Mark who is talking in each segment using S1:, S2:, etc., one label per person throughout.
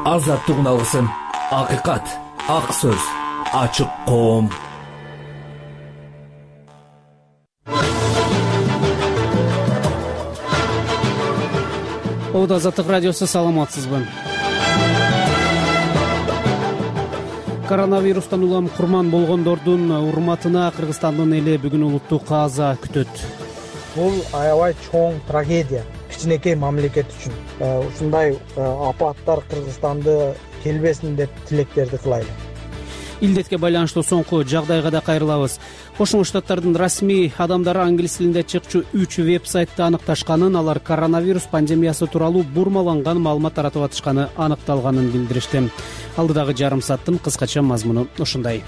S1: Азаттык алсын, акыйкат, ак сөз, ачык коом.
S2: Азаттык радиосу, саламатсызбы? Коронавирустан улам курман болгондордун урматына Кыргызстандын эли бүгүн улуттук каза күтөт.
S3: Бул аябай чоң трагедия кичинекей мамлекет үчүн. Ушундай апаттар Кыргызстанды келбесин деп тилектерди кылайлы.
S2: Илдетке байланыштуу соңку жагдайга да кайрылабыз. Кошмо Штаттардын расмий адамдары англис тилинде чыкчу 3 веб-сайтты аныкташканын, алар коронавирус пандемиясы тууралуу бурмаланган маалымат таратып атышканы аныкталганын билдиришти. Алдыдагы жарым сааттын кыскача мазмуну ушундай.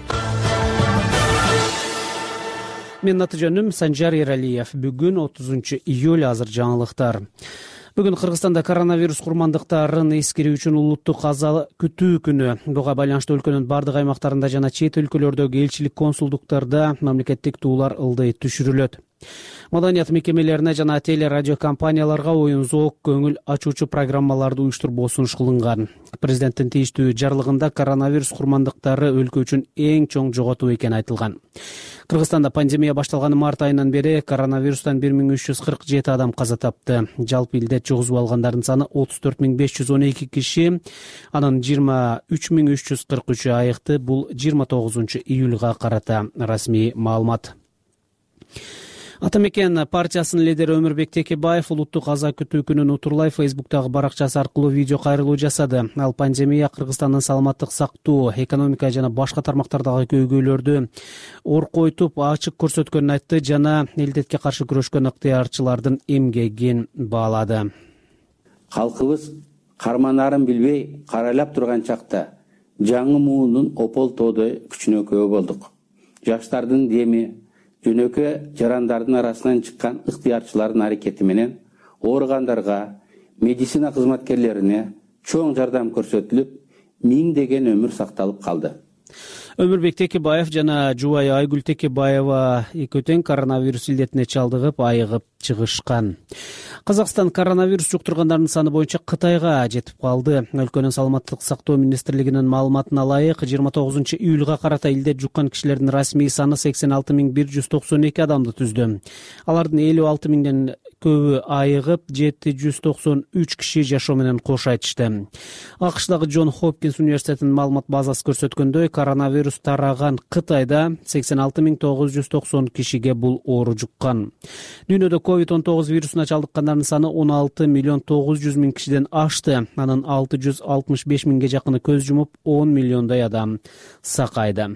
S2: Менин аты жөнүм Санжар Эралиев. Бүгүн 30 июль, азыр жаңылыктар. Бүгүн Кыргызстанда коронавирус курмандыктарын эскерүү үчүн улуттук каза күтүү күнү. Буга байланыштуу өлкөнүн бардык аймактарында жана чет өлкөлөрдөгү элчилик консулдуктарда мамлекеттик туулар ылдый түшүрүлөт. Маданият мекемелерине жана телерадио компанияларга оюн зоок көңүл ачуучу программаларды уюштурууга сунуш кылынган. Президенттин тийиштүү жарлыгында коронавирус курмандыктары өлкө үчүн эң чоң жоготуу экени айтылган. Кыргызстанда пандемия башталганы март айынан бери коронавирустан 1347 адам каза тапты. Жалпы илде жугузуп алгандардын саны 34512 киши, анын 23343 айыкты. Бул 29 июлга карата расмий маалымат. Ата мекен партиясынын лидери Өмүрбек Текебаев улуттук каза күтүү күнүн утурлай Фейсбуктагы баракчасы аркылуу видео кайрылуу жасады. Ал пандемия Кыргызстандын саламаттык сактоо, экономика жана башка тармактардагы көйгөйлөрдү оркойтуп ачык көрсөткөнүн айтты жана илдетке каршы күрөшкөн ыктыярчылардын эмгегин баалады.
S4: Калкыбыз карманарын билбей карайлап турган чакта жаңы муунун опол тоодой күчүнө күбө болдук. Жаштардын деми, жөнөкө жарандардын арасынан чыккан ыктыярчылардын аракети менен ооругандарга, медицина кызматкерлерине чоң жардам көрсөтүлүп, миңдеген өмүр сакталып калды.
S2: Өмүрбек Текебаев жана жубайы Айгүл Текебаева экөө тең коронавирус илдетине чалдыгып, айыгып чыгышкан. Казакстан коронавирус жуктургандардын саны боюнча Кытайга жетип калды. Өлкөнүн саламаттык сактоо министрлигинин маалыматына ылайык, 29 июлга карата илде жуккан кишилердин расмий саны 86192 адамды түздү. Алардын 56 миңден көбү айыгып, 793 киши жашоо менен кош айтышты. АКШдагы Джон Хопкинс университетинин маалымат базасы көрсөткөндөй, коронавирус тараган Кытайда 86990 кишиге бул оору жуккан. Дүйнөдө COVID-19 вирусуна чалдыккандардын саны 16.900.000 кишиден ашты. Анын 665.000ге жакыны көз жумуп, 10 миллиондой адам сакайды.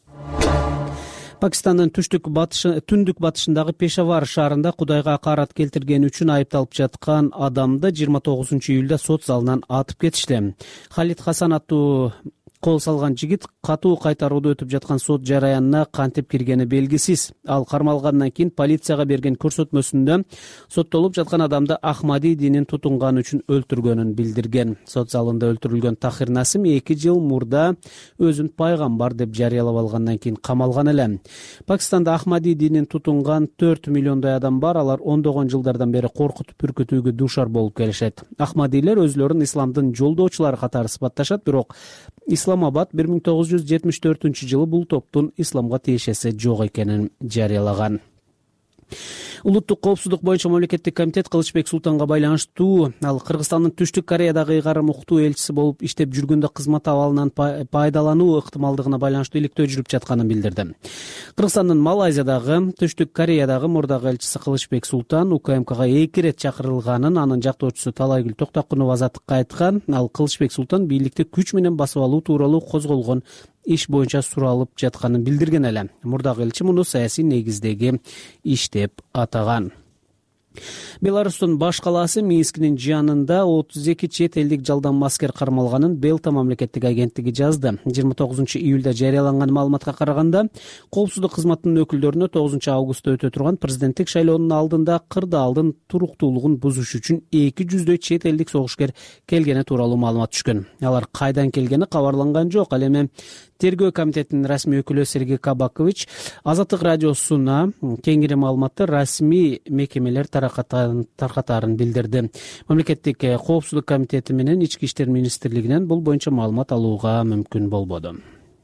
S2: Пакистандын түндүк батышындагы Пешавар шаарында Кудайга акарат келтиргени үчүн айыпталып жаткан адамды 29 июлда сот залынан атып кетишти. Халид Хасан аттуу кол салган жигит катуу кайтарууду өтүп жаткан сот жараянына кантип киргени белгисиз. Ал кармалгандан кийин полицияга берген көрсөтмөсүндө соттолуп жаткан адамды Ахмади динин тутунганы үчүн өлтүргөнүн билдирген. Сот залында өлтүрүлгөн Тахир Насим 2 жыл мурда өзүн пайгамбар деп жарыялап алгандан кийин камалган эле. Пакистанда Ахмади динин тутунган 4 миллиондой адам бар. Алар ондогон жылдардан бери коркутуп үркүтүүгө дуушар болуп келишет. Ахмадилер өзлөрүн исламдын жолдоочулары катары сыпатташат, бирок Исламабад 1974 жылы бул топтун исламга тиешеси жок экенин жарыялаган. Улуттук коопсуздук боюнча мамлекеттик комитет Кылычбек Султанга байланыштуу ал Кыргызстандын Түштүк Кореядагы ыйгарым уктуу элчиси болуп иштеп жүргөндө кызмат абалынан пайдалануу ыктымалдыгына байланыштуу иликтөө жүрүп жатканын билдирди. Кыргызстандын Малайзиядагы, Түштүк Кореядагы мурдагы элчиси Кылычбек Султан УКМКга 2 рет чакырылганын, анын жактоочусу Талайгүл Токтокунова Азаттыкка айткан. Ал Кылычбек Султан бийликти күч менен басып алуу тууралуу козголгон иш боюнча суралып жатканын билдирген эле. Мурдагы элчи муну саясий негиздеги иш деп атаган. Беларустун баш калаасы Минскинин жанында 32 чет элдик жалдан маскер кармалганын Белта мамлекеттик агенттиги жазды. 29 июлда жарыяланган маалыматка караганда, коопсуздук кызматынын өкүлдөрүнө 9 августта өтө турган президенттик шайлоонун алдында кырдаалдын туруктуулугун бузуш үчүн 200дөй чет элдик согушкер келгени тууралуу маалымат түшкөн. Алар кайдан келгени кабарланган жок. Ал эми Тергөө комитетинин расмий өкүлү Сергей Кабакович Азаттык радиосуна кеңири маалыматты расмий мекемелер таракатына таркатаарын билдирди. Мамлекеттик коопсуздук комитети менен Ички иштер министрлигинен бул боюнча маалымат алууга мүмкүн болбоду.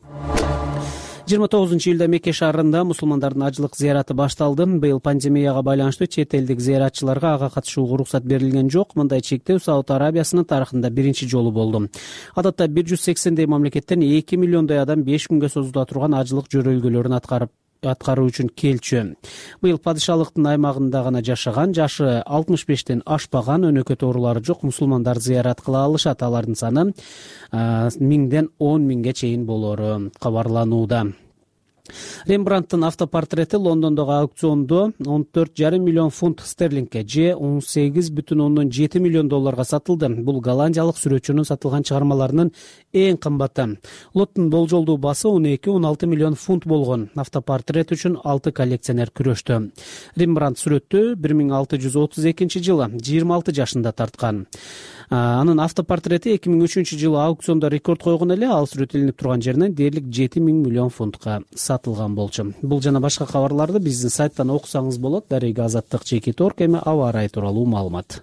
S2: 29-июлда Мекке шаарында мусулмандардын ажылык зыяраты башталды. Быйыл пандемияга байланыштуу чет элдик зыяратчыларга ага катышууга уруксат берилген жок. Мындай чектөө Сауд Арабиясынын тарыхында биринчи жолу болду. Адатта 180дей мамлекеттен 2 миллиондой адам 5 күнгө созула турган ажылык жөрөлгөлөрүн аткаруу үчүн келчү. Быйыл падышалыктын аймагында гана жашаган, жашы 65тен ашпаган, өнөкөт оорулары жок мусулмандар зыярат кыла алышат. Алардын саны 1000ден 10 000ге чейин болору кабарланууда. Рембрандттын автопортрети Лондондогу аукциондо 14,5 миллион фунт стерлингке же 18,7 миллион долларга сатылды. Бул голландиялык сүрөтчүнүн сатылган чыгармаларынын эң кымбаты. Лоттун болжолдуу басы 12-16 миллион фунт болгон. Автопортрет үчүн 6 коллекционер күрөштү. Рембрандт сүрөттү 1632 жылы 26 жашында тарткан. Анын автопортрети 2003 жылы аукциондо рекорд койгон эле, ал сүрөтөлүнүп турган жеринен дээрлик 7 000 миллион фунтка сатылган болчу. Бул жана башка кабарларды биздин сайттан окусаңыз болот. Дарега Азаттык Чекит.орг. Эми аба ырайы тууралуу маалымат.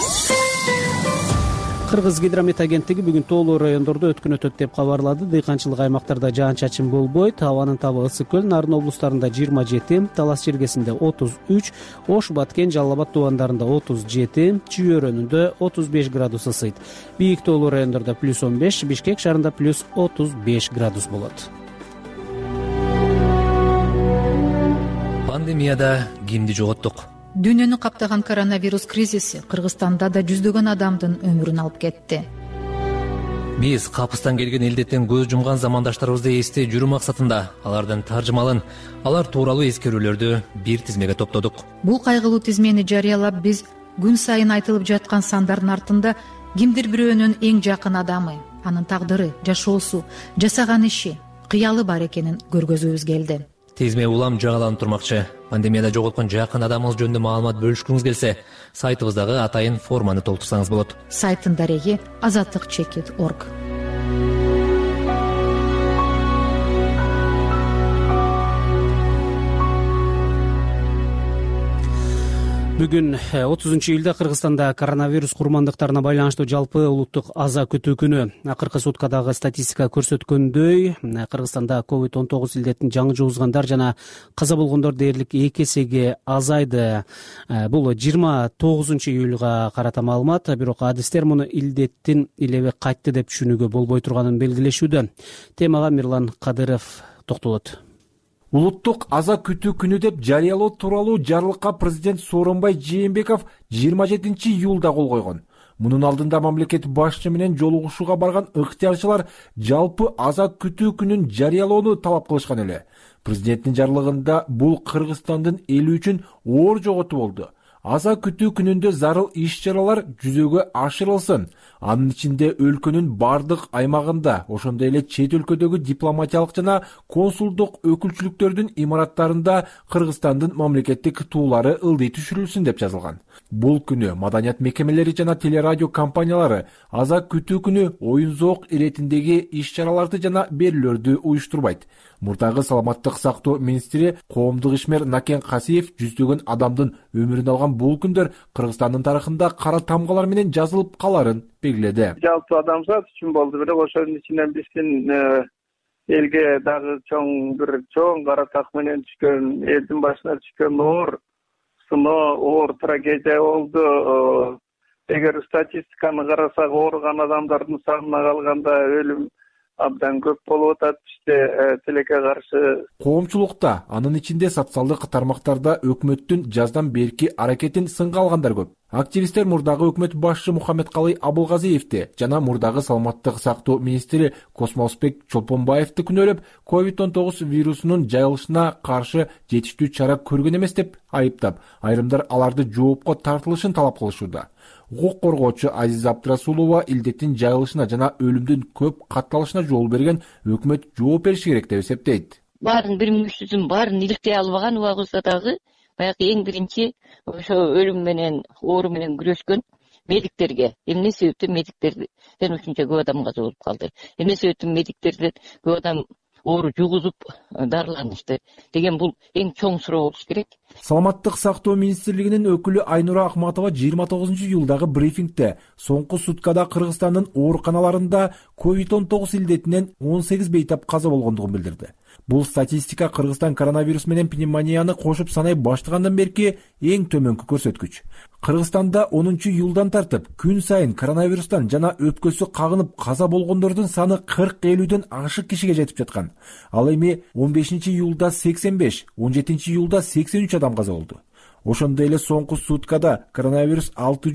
S2: Кыргыз гидромет агенттиги бүгүн тоолуу райондордо өткөн өтөт деп кабарлады. Дыйканчылык аймактарда жаан-чачын болбойт. Абанын табы ысык көл, Нарын облустарында 27, Талас Чергесинде 33, Ош, Баткен, Жалал Абад тубандарында 37, Чүй өрөөнүндө 35 градус ысыйт. Бийик тоолуу райондордо +15, Бишкек шаарында +35 градус болот.
S1: Пандемияда кимди жоготтук?
S5: Дүйнөнү каптаган коронавирус кризиси Кыргызстанда да жүздөгөн адамдын өмүрүн алып кетти.
S1: Биз капыстан келген илдеттен көз жумган замандаштарыбызды эстей жүрүү максатында алардын таржымалын, алар тууралуу эскерүүлөрдү бир тизмеге топтодук.
S5: Бул кайгылуу тизмени жарыялап, биз күн сайын айтылып жаткан сандардын артында кимдир бирөөнүн эң жакын адамы, анын тагдыры, жашоосу, жасаган иши, кыялы бар экенин көргөзүүбүз келди.
S1: Тизме улам жагаланып турмакчы. Пандемияда жоготкон жакын адамыңыз жөнүндө маалымат бөлүшкүңүз келсе, сайтыбыздагы атайын форманы толтурсаңыз болот.
S5: Сайттын дареги azattikchekit.org.
S2: Бүгүн 30-июлда Кыргызстанда коронавирус курмандыктарына байланыштуу жалпы улуттук аза күтүү күнү. Акыркы суткадагы статистика көрсөткөндөй, Кыргызстанда COVID-19 илдетин жаңы жугузгандар жана каза болгондор дээрлик 2 эсеге азайды. Бул 29-июлга карата маалымат, бирок адистер муну илдеттин илеби кайтты деп түшүнүүгө болбой турганын белгилешүүдө. Темага Мирлан Кадыров токтолот.
S6: Улуттук аза күтүү күнү деп жарыялоо тууралуу жарлыкка президент Сооронбай Жээнбеков 27 июлда кол койгон. Мунун алдында мамлекет башчы менен жолугушууга барган ыктыярчылар жалпы аза күтүү күнүн жарыялоону талап кылышкан эле. Президенттин жарлыгында бул Кыргызстандын эли үчүн оор жоготуу болду. Аза күтүү күнүндө зарыл иш-чаралар жүзөгө ашырылсын. Анын ичинде өлкөнүн бардык аймагында, ошондой эле чет өлкөдөгү дипломатиялык жана консулдук өкүлчүлүктөрдүн имараттарында Кыргызстандын мамлекеттик туулары ылдый түшүрүлсүн деп жазылган. Бул күнү маданият мекемелери жана телерадио компаниялары аза күтүү күнү оюн-зоок иретиндеги иш-чараларды жана берүүлөрдү уюштурбайт. Мурдагы саламаттык сактоо министри коомдук ишмер Накен Касиев жүздөгөн адамдын өмүрүн алган бул күндөр Кыргызстандын тарыхында кара тамгалар менен жазылып каларын белгиледи.
S7: Жалпы адамзат үчүн болду, бирок ошонун ичинен биздин элге дагы чоң кара так менен түшкөн, элдин башына түшкөн оор сыноо, оор трагедия болду. Эгер статистиканы карасак, ооруган адамдардын санына калганда өлүм абдан көп болуп атат бизде тилекке каршы.
S6: Коомчулукта, анын ичинде социалдык тармактарда өкмөттүн жаздан берки аракетин сынга алгандар көп. Активисттер мурдагы өкмөт башчы Мухаммедкалый Абылгазиевди жана мурдагы саламаттык сактоо министри Космосбек Чолпонбаевди күнөөлөп, COVID-19 вирусунун жайылышына каршы жетиштүү чара көргөн эмес деп айыптап, айрымдар аларды жоопко тартылышын талап кылышууда. Укук коргоочу Азиза Абдрасулова илдеттин жайылышына жана өлүмдүн көп катталышына жол берген өкмөт жооп бериши керек деп эсептейт.
S8: Баарын 1300-н баарын иликтей албаган убагыбызда дагы баягы эң биринчи ошо өлүм менен, оору менен күрөшкөн медиктерге, эмне себептен медиктерден ушунча көп адам каза болуп калды. Эмне себептен медиктерден көп адам оору жугузуп дарыланышты деген бул эң чоң суроо болуш керек.
S6: Саламаттык сактоо министрлигинин өкүлү Айнура Акматова 29 июлдагы брифингде соңку суткада Кыргызстандын ооруканаларында COVID-19 илдетинен 18 бейтап каза болгондугун билдирди. Бул статистика Кыргызстан коронавирус менен пневмонияны кошуп санай баштагандан берки эң төмөнкү көрсөткүч. Кыргызстанда 10 июлдан тартып күн сайын коронавирустан жана өпкөсү кагынып каза болгондордун саны 40-50дөн ашык кишиге жетип жаткан. Ал эми 15 июлда 85, 17 июлда 83 адам каза болду. Ошондой эле соңку суткада коронавирус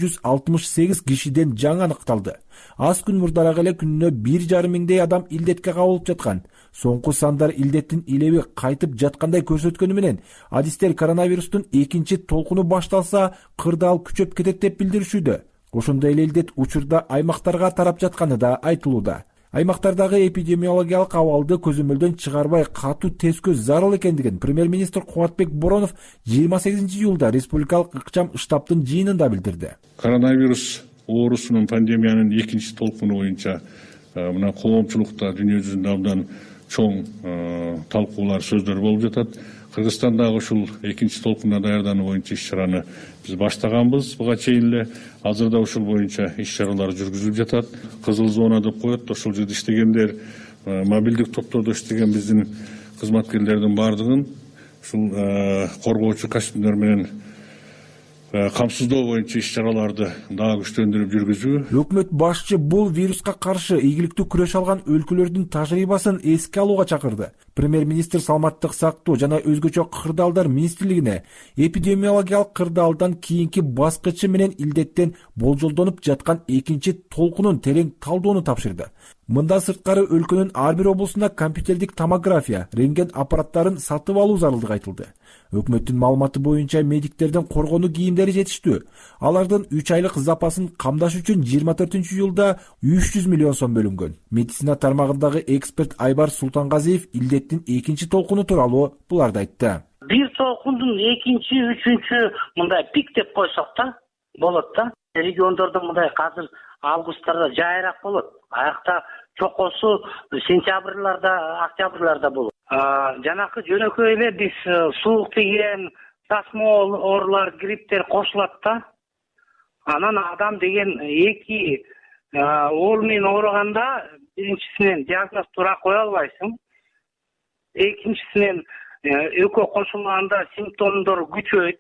S6: 668 кишиден жаңы аныкталды. Аз күн мурдараак эле күнүнө 1,5 миңдей адам илдетке кабылып жаткан. Соңку сандар илдеттин илеби кайтып жаткандай көрсөткөнү менен адистер коронавирустун экинчи толкуну башталса кырдаал күчөп кетет деп билдиришүүдө. Ошондой эле илдет учурда аймактарга тарап жатканы да айтылууда. Аймактардагы эпидемиологиялык абалды көзөмөлдөн чыгарбай катуу тескөө зарыл экендигин премьер-министр Кубатбек Боронов 28 июлда республикалык ыкчам штабтын жыйынында билдирди.
S9: Коронавирус оорусунун пандемиянын экинчи толкуну боюнча мына коомчулукта дүйнө жүзүндө абдан чоң талкуулар, сөздөр болуп жатат. Кыргызстандагы ушул экинчи толкунуна даярдануу боюнча иш-чараны биз баштаганбыз. Буга чейин эле азырда ушул боюнча иш-чаралар жүргүзүлүп жатат. Кызыл зона деп коет, ошол жерде иштегендер, мобилдик топтордо иштеген биздин кызматкерлердин баардыгын ушул коргоочу костюмдер менен камсыздоо боюнча иш-чараларды дагы күчтөндүрүп жүргүзүү.
S6: Өкмөт башчы бул вируска каршы ийгиликтүү күрөш алган өлкөлөрдүн тажрыйбасын эске алууга чакырды. Премьер-министр саламаттык сактоо жана өзгөчө кырдаалдар министрлигине эпидемиологиялык кырдаалдан кийинки баскычы менен илдеттен болжолдонуп жаткан экинчи толкунун терең талдоону тапшырды. Мында сырткары өлкөнүн ар бир облусунда компьютердик томография, рентген аппараттарын сатып алуу зарылдыгы айтылды. Өкмөттүн маалыматы боюнча медиктердин коргонуу кийимдери жетиштүү. Алардын 3 айлык запасын камдаш үчүн 24 июлда 300 миллион сом бөлүнгөн. Медицина тармагындагы эксперт Айбар Султангазиев илдеттин экинчи толкуну тууралуу буларды айтты.
S10: Бир толкундун экинчи, үчүнчү мындай пик деп койсок да болот да. Региондордо мындай азыр августтарда жайыраак болот. Аякта чокосу сентябрларда, октябрларда болот. Жанакы жөнөкөй эле биз суук тиген, тасмол оорулар, грипптер кошулат да. Анан адам деген эки оору менен ооруганда биринчисинен диагноз туура кое албайсың. Экинчисинен экөө кошулганда симптомдор күчөйт.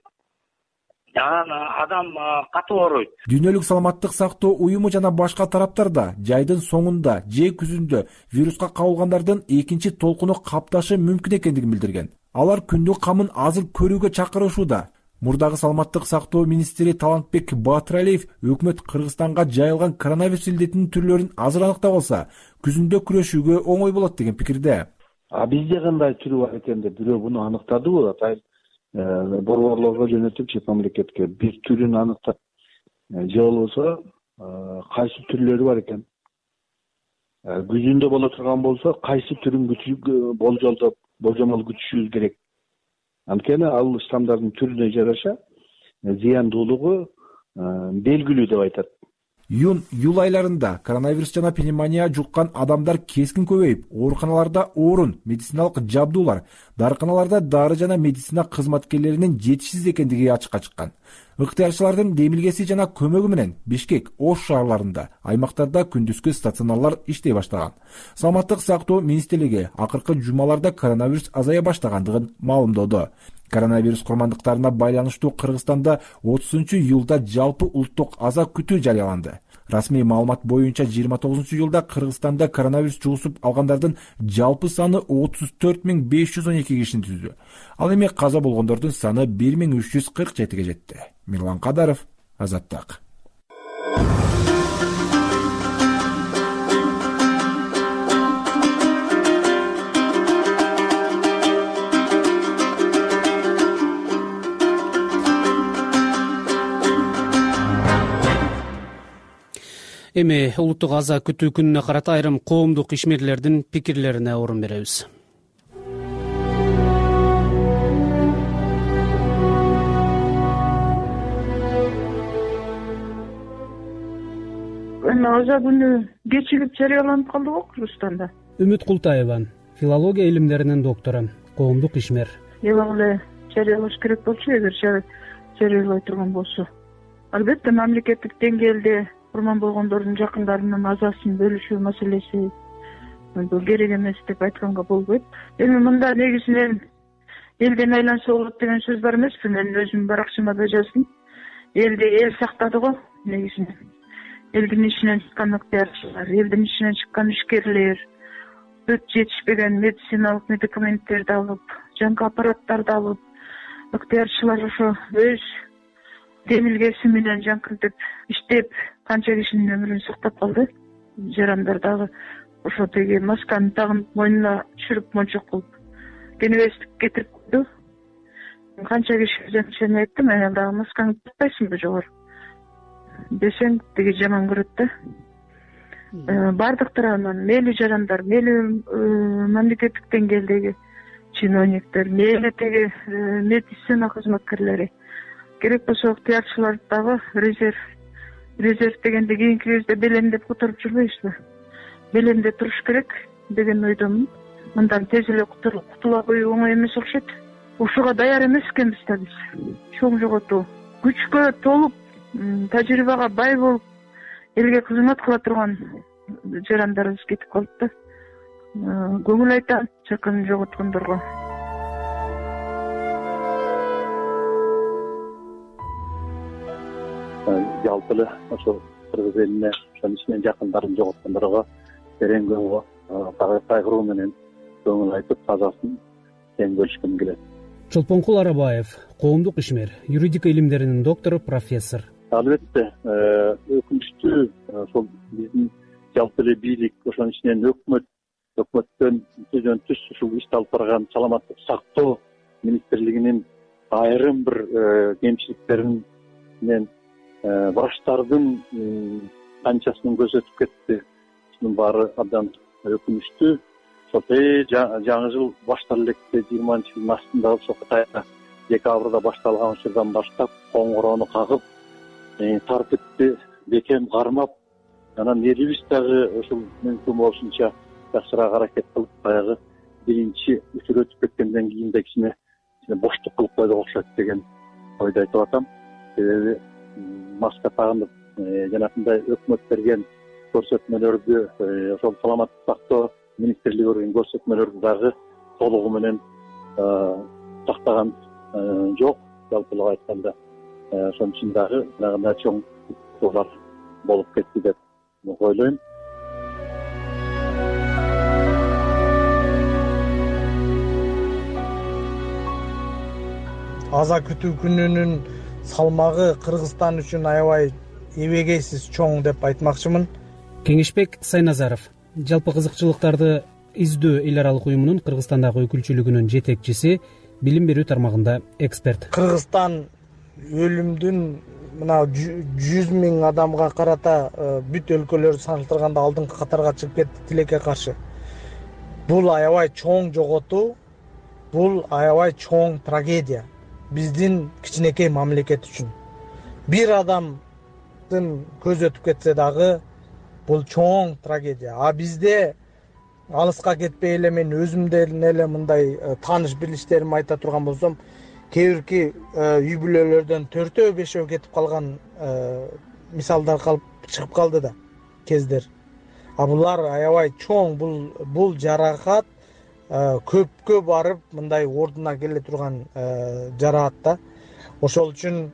S10: Адам катуу ооруйт.
S6: Дүйнөлүк саламаттык сактоо уюму жана башка тараптар да жайдын соңунда же күзүндө вируска кабылгандардын экинчи толкуну капташы мүмкүн экендигин билдирген. Алар күндүк камын азыр көрүүгө чакырышууда. Мурдагы саламаттык сактоо министри Талантбек Батыралиев өкмөт Кыргызстанга жайылган коронавирус илдетинин түрлөрүн азыр аныктап алса, күзүндө күрөшүүгө оңой болот деген пикирде.
S11: Бизде кандай түрү бар экен деп бирөө буну аныктады болот. Борборлорго жөнөтүп же мамлекетке бир түрүн аныктап же болбосо кайсы түрлөрү бар экен, күзүндө боло турган болсо кайсы түрүн болжомол күтүшүбүз керек. Анткени ал штамдардын түрүнө жараша зыяндуулугу белгилүү деп айтат.
S6: Июнь-июль айларында коронавирус жана пневмония жуккан адамдар кескин көбөйүп, ооруканаларда орун, медициналык жабдуулар, дарыканаларда дары жана медицина кызматкерлеринин жетишсиз экендиги ачыкка чыккан. Ыктыярчылардын демилгеси жана көмөгү менен Бишкек, Ош шаарларында, аймактарда күндүзгү стационарлар иштей баштаган. Саламаттык сактоо министрлиги акыркы жумаларда коронавирус азая баштагандыгын маалымдоду. Коронавирус курмандыктарына байланыштуу Кыргызстанда 30 июлда жалпы улуттук аза күтүү жарыяланды. Расмий маалымат боюнча 29 июлда Кыргызстанда коронавирус жугузуп алгандардын жалпы саны 34.512 кишини түздү. Ал эми каза болгондордун саны 1347-ге жетти. Мирлан Кадаров, Азаттык.
S2: Эми улуттук аза күтүү күнүнө карата айрым коомдук ишмерлердин пикирлерине орун беребиз.
S12: Эми аза күнү кечилип жарыяланып калды го Кыргызстанда.
S2: Үмүт Култаева. филология илимдеринин доктору, коомдук ишмер.
S12: Эле эле жарыялаш керек болчу, эгер жарыялай турган болсо. Албетте мамлекеттик деңгээлде курман болгондордун жакындарынын азасын бөлүшүү маселеси бул керек эмес деп айтканга болбойт. Эми мында негизинен элден айланса болот деген сөз бар эмеспи? Мен өзүм баракчама да жаздым. Элди эл сактады го негизинен. Элдин ичинен чыккан ыктыярчылар, элдин ичинен чыккан ишкерлер, бүт жетишпеген медициналык медикаменттерди алып, жаңы аппараттарды алып, ыктыярчылар ошо өз демилгеси менен жаңкыртып иштеп канча кишинин өмүрүн сактап калды. Жарандар дагы ошо тиги масканы тагынып мойнуна түшүрүп мончок кылып кенебестик кетирип койду. Канча киши айттым, анан дагы маскаңды тактайсыңбы жогору десең тиги жаман көрөт да. Бардык тарабынан мейли жарандар, мейли мамлекеттик деңгээлдеги чиновниктер, мейли тиги медицина кызматкерлери, керек болсо ыктыярчылар дагы резерв дегенде кийинки кезде белемдеп которуп жүрбөйсүзбү? Белемде туруш керек деген ойдомун. Мындан тез эле кутула коюу оңой эмес окшойт. Ушуга даяр эмес экенбиз да биз. Чоң жоготуу, күчкө толуп, тажрыйбага бай болуп, элге кызмат кыла турган жарандарыбыз кетип калды да. Көңүл айтам жакын жоготкондорго.
S11: Жалпы эле ошо кыргыз элине ошонун ичинен жакындарын жоготкондорго терең кайгыруу менен көңүл айтып, тазасын тең бөлүшкүм келет.
S2: Чолпонкул Арабаев, коомдук ишмер, юридика илимдеринин доктору, профессор.
S11: Албетте, өкүнүчтүү ошол биздин жалпы эле бийлик, ошонун ичинен өкмөттөн түздөн түз ушул ишти алып барган саламаттык сактоо министрлигинин айрым бир кемчиликтеринен врачтардын канчасын көрсөтүп кетти. Мунун баары абдан өкүнүчтүү. Жаңы жыл башталып электе 20-жылдын астында ошо Кытайда декабрда башталган учурдан баштап коңгуроону кагып, тартипти бекем кармап, анан элибиз дагы ошол мүмкүн болушунча жакшыраак аракет кылып, баягы биринчи учур өтүп кеткенден кийин да кичине боштук кылып койдук окшойт деген ойду айтып атам. Себеби маска тагынып, жанакындай өкмөт берген көрсөтмөлөрдү, ошол саламаттык сактоо министрлиги берген көрсөтмөлөрдү дагы толугу менен сактаган жок. Жалпы эле айтканда, ошон үчүн дагы жанагындай чоң кутуулар болуп кетти деп ойлойм.
S3: Аза күтүү күнүнүн салмагы Кыргызстан үчүн аябай эбегейсиз чоң деп айтмакчымын.
S2: Кеңешбек Сайназаров, жалпы кызыкчылыктарды издөө эл аралык уюмунун Кыргызстандагы өкүлчүлүгүнүн жетекчиси, билим берүү тармагында эксперт.
S3: Кыргызстан өлүмдүн мына 100 000 адамга карата бүт өлкөлөрдү салыштырганда алдыңкы катарга чыгып кетти тилекке каршы. Бул аябай чоң жоготуу, бул аябай чоң трагедия биздин кичинекей мамлекет үчүн. Бир адамдын көзү өтүп кетсе дагы бул чоң трагедия. А бизде алыска кетпей эле мен өзүмдөн эле мындай тааныш билиштеримди айта турган болсом, кээ-бирки үй бүлөлөрдөн 4-5 кетип калган мисалдар чыгып калды да кездер. А булар аябай чоң, бул жаракат көпкө барып мындай ордуна келе турган жараат да. Ошол үчүн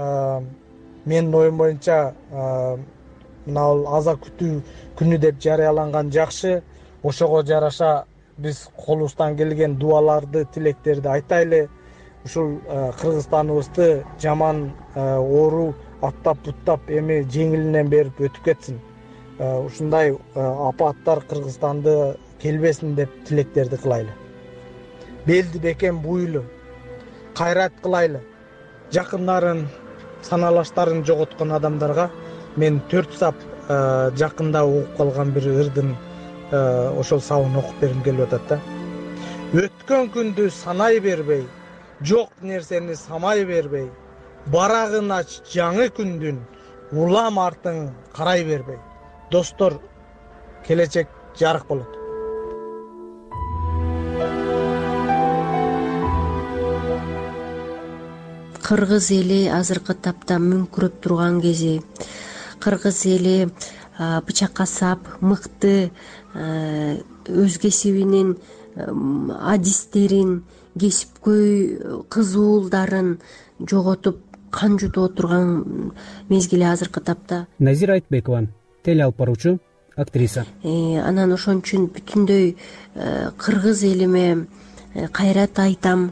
S3: менин оюм боюнча мына аза күтүү күнү деп жарыяланган жакшы. Ошого жараша биз колубуздан келген дуаларды, тилектерди айтайлы. Ушул Кыргызстаныбызды жаман оору аттап-буттап эми жеңилинен берип өтүп кетсин. Ушундай апаттар Кыргызстанды келбесин деп тилектерди кылайлы. Белди бекем буйлу, кайрат кылайлы. Жакындарын, саналаштарын жоготкон адамдарга мен 4 сап жакында угуп калган бир ырдын ошол сабын окуп бергим келип атат да. Өткөн күндү санай бербей, жок нерсени самай бербей, барагын ач жаңы күндүн, улам артың карай бербей. Достор, келечек жарык болот.
S13: кыргыз эли азыркы тапта мүңкүрөп турган кези, кыргыз эли бычакка сап мыкты өз кесибинин адистерин, кесипкөй кызуулдарын жоготуп кан жутуп отурган мезгили азыркы тапта.
S2: Назира Айтбекова, теле алып баруучу, актриса.
S13: Анан ошон үчүн бүтүндөй кыргыз элиме кайрат айтам.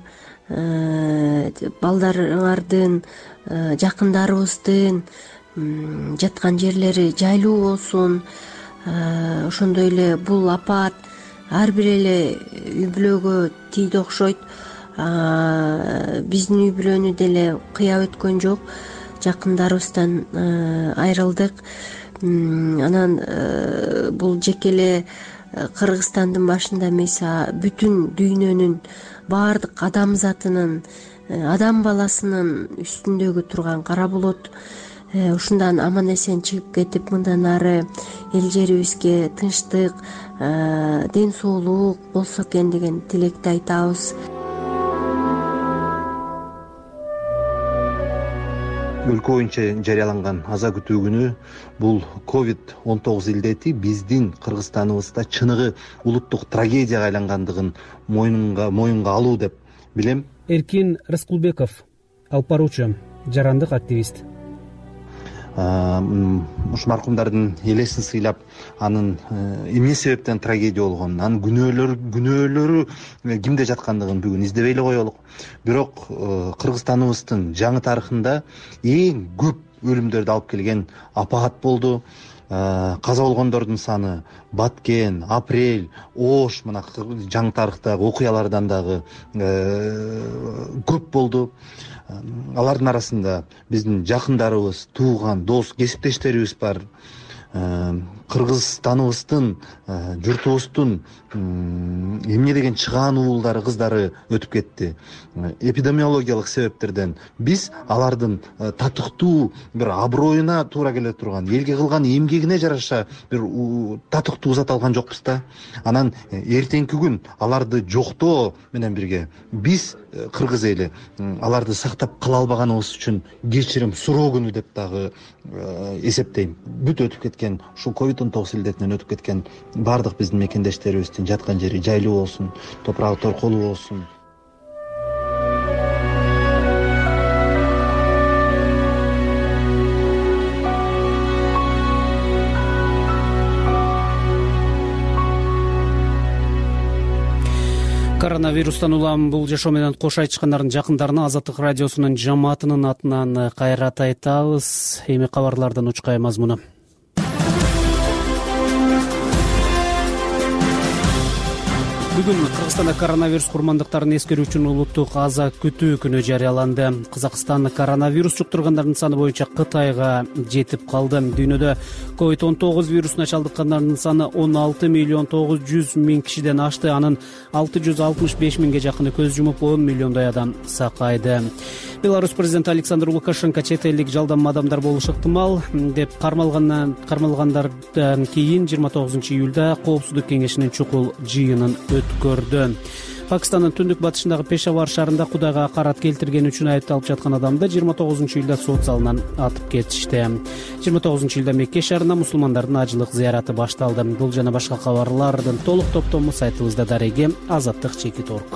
S13: Балдарыңардын, жакындарыбыздын жаткан жерлери жайлуу болсун. Ошондой эле бул апаат ар бир эле үй бүлөгө тийди окшойт. Биздин үй бүлөнү деле кыя өткөн жок. Жакындарыбыздан айрылдык. Анан бул жеке эле Кыргызстандын башында эмес, бүтүн дүйнөнүн баардык адамзатынын, адам баласынын үстүндөгү турган кара булут. Ушундан аман эсен чыгып кетип, мындан ары эл жерибизге тынчтык, ден соолук болсо экен деген тилекти айтабыз.
S14: Өлкө боюнча жарыяланган аза күтүү күнү бул COVID-19 илдети биздин Кыргызстаныбызда чыныгы улуттук трагедияга айлангандыгын моюнга алуу деп билем.
S2: Эркин Рыскулбеков, алып баруучу, жарандык активист.
S14: Ушу маркумдардын элесин сыйлап, анын эмне себептен трагедия болгонун, анын күнөөлөрү кимде жаткандыгын бүгүн издебей эле коелук. Бирок Кыргызстаныбыздын жаңы тарыхында эң көп өлүмдөрдү алып келген апаат болду. Каза болгондордун саны Баткен, Апрель, Ош, мына жаңы тарыхтагы окуялардан дагы көп болду. Алардын арасында биздин жакындарыбыз, тууган, дос, кесиптештерибиз бар. Кыргызстаныбыздын, журтубуздун эмне деген чыгаан уулдары, кыздары өтүп кетти. Эпидемиологиялык себептерден биз алардын татыктуу бир аброюна туура келе турган, элге кылган эмгегине жараша бир татыктуу зат алган жокпуз да. Анан эртеңки күн аларды жоктоо менен бирге биз кыргыз эли аларды сактап кала албаганыбыз үчүн кечирим суроо күнү деп дагы эсептейм. Бүт өтүп кеткен, ушул COVID-19 илдетинен өтүп кеткен бардык биздин мекендештерибиздин жаткан жери жайлуу болсун, топурагы торколуу болсун.
S2: Коронавирустан улам бул жашоо менен кош айтышкандардын жакындарына Азаттык радиосунун жамаатынын атынан кайрат айтабыз. Эми кабарлардан учкай мазмуну. Бүгүн Кыргызстанда коронавирус курмандыктарын эскерүү үчүн улуттук аза күтүү күнү жарыяланды. Казакстан коронавирус жуктургандардын саны боюнча Кытайга жетип калды. Дүйнөдө COVID-19 вирусуна чалдыккандардын саны 16.900.000 кишиден ашты. Анын 665.000ге жакыны көз жумуп, 10 миллиондой адам сакайды. Беларусь президенти Александр Лукашенко чет элдик жалданма адамдар болушу ыктымал деп кармалгандардан кийин 29-июлда Коопсуздук кеңешинин чукул жыйынын өткөрдү. Пакистандын түндүк батышындагы Пешавар шаарында Кудайга акарат келтиргени үчүн айыпталып жаткан адамды 29-июлда сот залынан атып кетишти. 29-июлда Мекке шаарында мусулмандардын ажылык зыяраты башталды. Бул жана башка кабарлардын толук топтому сайтыбызда дареги azattik.org.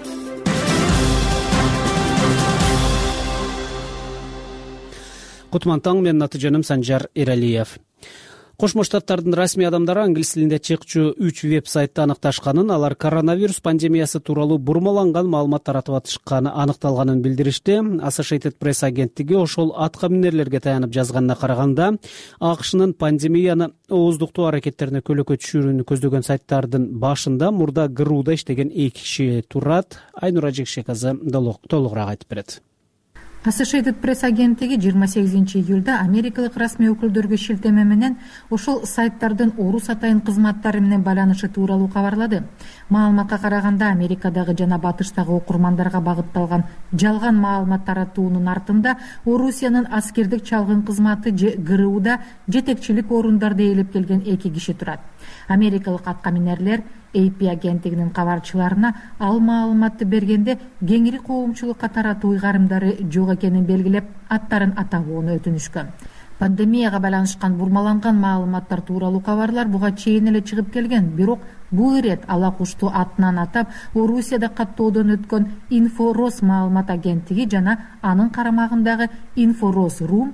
S2: Кутман таң, менин аты жөнүм Санжар Эралиев. Кошмо Штаттардын расмий адамдары англис тилинде чыкчу 3 веб-сайтты аныкташканын, алар коронавирус пандемиясы тууралуу бурмаланган маалымат таратып атышканы аныкталганын билдиришти. Associated Press агенттиги ошол атка минерлерге таянып жазганына караганда, АКШнын пандемияны ооздуктоо аракеттерине көлөкө түшүрүүнү көздөгөн сайттардын башында мурда ГРУда иштеген 2 киши турат. Айнура Жекшеказы толугураак айтып берет.
S5: Associated Press агенттиги 28-июлда америкалык расмий өкүлдөргө шилтеме менен ошол сайттардын орус атайын кызматтары менен байланышы тууралуу кабарлады. Маалыматка караганда, Америкадагы жана Батыштагы окурмандарга багытталган жалган маалымат таратуунун артында Орусиянын аскердик чалгын кызматы ГРУда жетекчилик орундарда ээлеп келген 2 киши турат. Америкалык атка минерлер AP агенттигинин кабарчыларына ал маалыматты бергенде кеңири коомчулукка таратуу ыйгарымдары жок экенин белгилеп, аттарын атабоону өтүнүшкөн. Пандемияга байланышкан бурмаланган маалыматтар тууралуу кабарлар буга чейин эле чыгып келген, бирок бул ирет ала кушту атынан атап Орусияда каттоодон өткөн Инфорос маалымат агенттиги жана анын карамагындагы Инфорос.ру,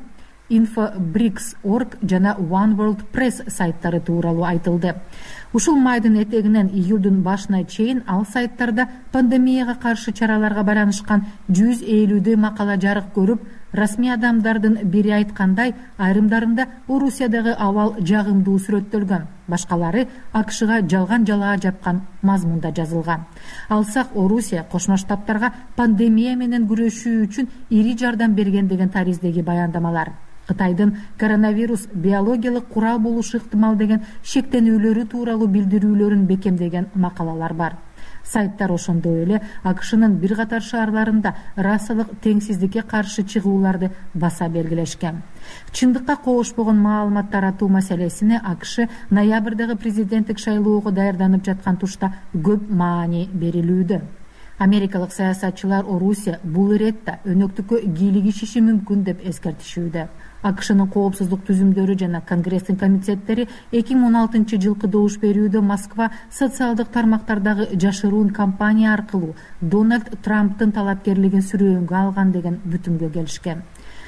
S5: Infobricks.org жана One World Press сайттары тууралуу айтылды. Ушул майдын этегинен июлдун башына чейин ал сайттарда пандемияга каршы чараларга байланышкан 150 макала жарык көрүп, расмий адамдардын бири айткандай, айрымдарында Орусиядагы абал жагымдуу сүрөттөлгөн, башкалары АКШга жалган жалаа жапкан мазмунда жазылган. Алсак, Орусия Кошмо Штаттарга пандемия менен күрөшүү үчүн ири жардам берген деген тариздеги баяндамалар, Кытайдын коронавирус биологиялык курал болушу ыктымал деген шектенүүлөрү тууралуу билдирүүлөрүн бекемдеген макалалар бар. Сайттар ошондой эле АКШнын бир катар шаарларында расалык теңсиздикке каршы чыгууларды баса белгилешкен. Чындыкка кошпогон маалымат таратуу маселесине АКШ ноябрдагы президенттик шайлоого даярданып жаткан тушта көп маани берилүүдө. Америкалык саясатчылар Орусия бул иретте өнөктүккө кийлигишиши мүмкүн деп эскертишүүдө. АКШнын коопсуздук түзүмдөрү жана Конгресстин комитеттери 2016 жылкы добуш берүүдө Москва социалдык тармактардагы жашыруун кампания аркылуу Дональд Трамптын талапкерлигин сүрөөнгө алган деген бүтүмгө келишкен.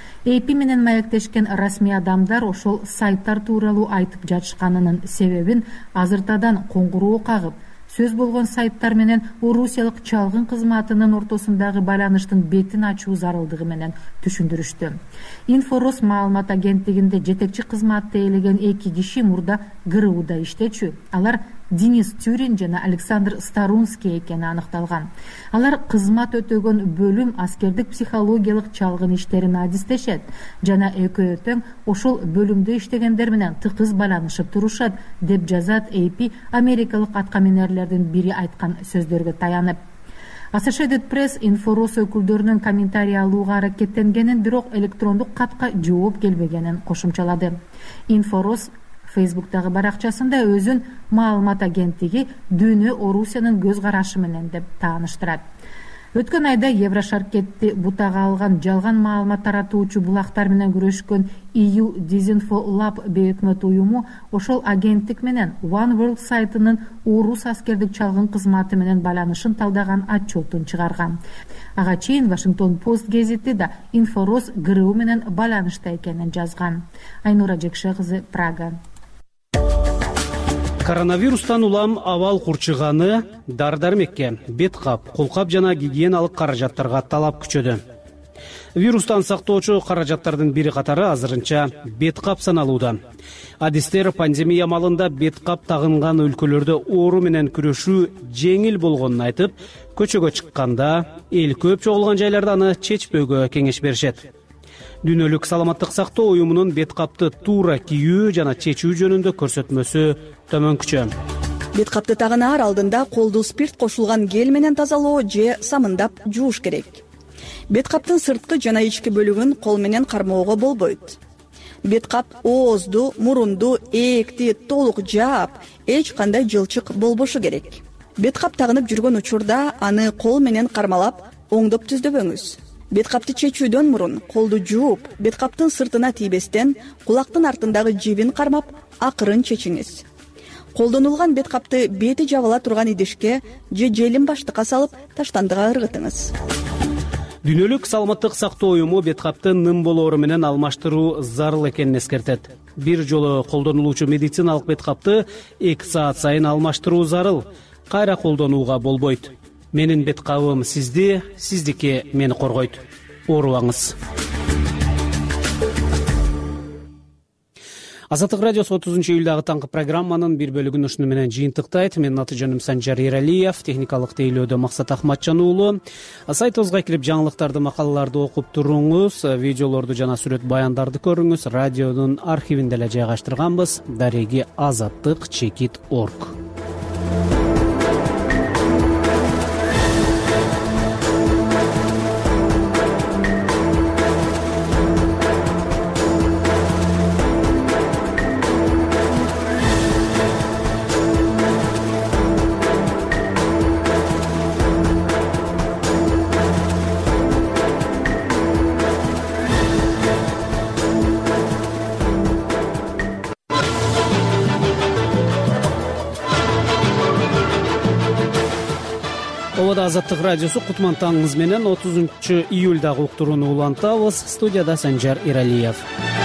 S5: AP менен маектешкен расмий адамдар ошол сайттар тууралуу айтып жатышканынын себебин азыртадан коңгуроо кагып, сөз болгон сайттар менен Орусиялык чалгын кызматынын ортосундагы байланыштын бетин ачуу зарылдыгы менен түшүндүрүштү. Инфорос маалымат агенттигинде жетекчи кызматты ээлеген 2 киши мурда ГРУда иштечү. Алар Денис Тюрин жана Александр Старунский экени аныкталган. Алар кызмат өтөгөн бөлүм аскердик психологиялык чалгын иштерин адистешет жана экөө тең ошол бөлүмдө иштегендер менен тыкыз байланышып турушат, деп жазат AP америкалык аткаминерлердин бири айткан сөздөргө таянып. Associated Press Инфорос өкүлдөрүнүн комментарий алууга аракеттенгенин, бирок электрондук катка жооп келбегенин кошумчалады. Инфорос Фейсбуктагы баракчасында өзүн маалымат агенттиги дүйнө Орусиянын көз карашы менен деп тааныштырат. Өткөн айда Еврошаркетти бутага алган жалган маалымат таратуучу булактар менен күрөшкөн EU Disinfo Lab бейөкмөт уюму ошол агенттик менен One World сайтынын орус аскердик чалгын кызматы менен байланышын талдаган отчетун чыгарган. Ага чейин Washington Post гезити да Инфорос ГРУ менен байланышта экенин жазган. Айнура Жекше кызы, Прага.
S2: Коронавирустан улам абал курчуганы дар-дармекке, бет кап, колкап жана гигиеналык каражаттарга талап күчөдү. Вирустан сактоочу каражаттардын бири катары азырынча бет кап саналууда. Адистер пандемия малында бет кап тагынган өлкөлөрдө оору менен күрөшүү жеңил болгонун айтып, көчөгө чыкканда, эл көп чогулган жайларда аны чечпөөгө кеңеш беришет. Дүйнөлүк саламаттык сактоо уюмунун бет капты туура кийүү жана чечүү жөнүндө көрсөтмөсү төмөнкүчө.
S15: Бет капты тагынаар алдында колду спирт кошулган гель менен тазалоо же самындап жууш керек. Бет каптын сырткы жана ички бөлүгүн кол менен кармоого болбойт. Бет кап оозду, мурунду, ээкти толук жаап, эч кандай жылчык болбошу керек. Бет кап тагынып жүргөн учурда аны кол менен кармалап, оңдоп түздөбөңүз. Бет капты чечүүдөн мурун колду жууп, бет каптын сыртына тийбестен кулактын артындагы жибин кармап, акырын чечиңиз. Колдонулган бет капты бети жабыла турган идишке же желим баштыкка салып, таштандыга ыргытыңыз.
S2: Дүйнөлүк саламаттык сактоо уюму бет капты ным болоору менен алмаштыруу зарыл экенин эскертет. Бир жолу колдонулуучу медициналык бет капты 2 саат сайын алмаштыруу зарыл. Кайра колдонууга болбойт. Менин бет кабым сизди, сиздики мени коргойт. Оорубаңыз. Азаттык радиосу 30-июлдагы таңкы программанын бир бөлүгүн ушуну менен жыйынтыктайт. Менин аты жөнүм Санжар Эралиев, техникалык тейлөөдө Максат Ахматжан уулу. Сайтыбызга кирип жаңылыктарды, макалаларды окуп туруңуз, видеолорду жана сүрөт баяндарды көрүңүз. Радионун архивинде эле жайгаштырганбыз. Дареги azattik.org. студиябада Азаттык радиосу. Кутман таңыңыз менен 30 июлдагы уктурууну улантабыз. Студияда Санжар Иралиев.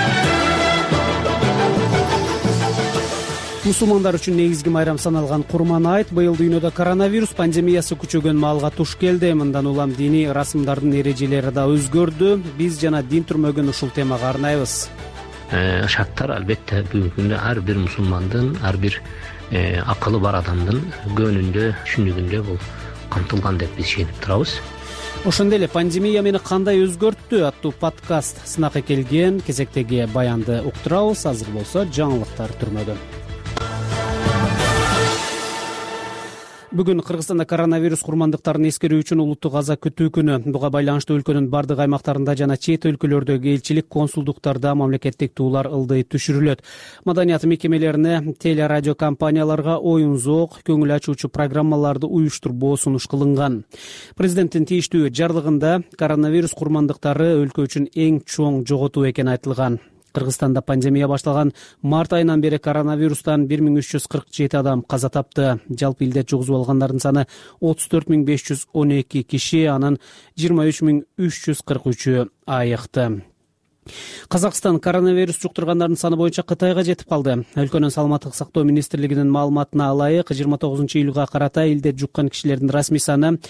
S2: Мусулмандар үчүн негизги майрам саналган Курман айт быйыл дүйнөдө коронавирус пандемиясы күчөгөн маалга туш келди. Мындан улам диний расымдардын эрежелери да өзгөрдү. Биз жана дин түрмөгөн ушул темага арнайбыз.
S16: Шарттар албетте бүгүнкү күндө ар бир мусулмандын, ар бир акылы бар адамдын көңүлүндө, түшүнүгүндө бул камтылган деп биз ишенип турабыз.
S2: Ошондой эле пандемия мени кандай өзгөрттү аттуу подкаст сынакка келген кезектеги баянды уктурабыз. Азыр болсо жаңылыктар түрмөдөн. Бүгүн Кыргызстанда коронавирус курмандыктарын эскерүү үчүн улуттук аза күтүү күнү. Буга байланыштуу өлкөнүн бардык аймактарында жана чет өлкөлөрдөгү элчилик, консулдуктарда мамлекеттик туулар ылдый түшүрүлөт. Маданият мекемелерине, телерадио компанияларга оюн зоок, көңүл ачуучу программаларды уюштурбоо сунуш кылынган. Президенттин тийиштүү жарлыгында коронавирус курмандыктары өлкө үчүн эң чоң жоготуу экени айтылган. Кыргызстанда пандемия башталган март айынан бери коронавирустан 1347 адам каза тапты. Жалпы илде жугузуп алгандардын саны 34512 киши, анын 23343 айыкты. Казакстан коронавирус жуктургандардын саны боюнча Кытайга жетип калды. Өлкөнүн саламаттык сактоо министрлигинин маалыматына ылайык 29-июлга карата илде жуккан кишилердин расмий саны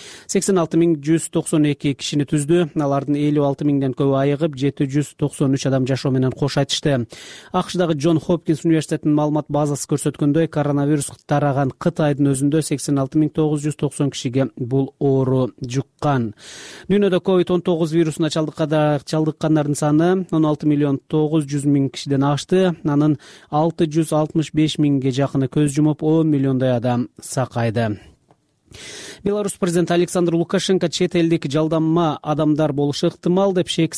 S2: 86192 кишини түздү. Алардын 56000ден көбү айыгып, 793 адам жашоо менен кош айтышты. АКШдагы Джон Хопкинс университетинин маалымат базасы көрсөткөндөй, коронавирус тараган Кытайдын өзүндө 86990 кишиге бул оору жуккан. Дүйнөдө COVID-19 вирусуна чалдыккандардын саны 16.900.000 кишиден ашты. Анын 665.000ге жакыны көз жумуп, 10 миллиондой адам сакайды. Беларусь президенти Александр Лукашенко чет элдик жалданма адамдар болушу ыктымал деп шек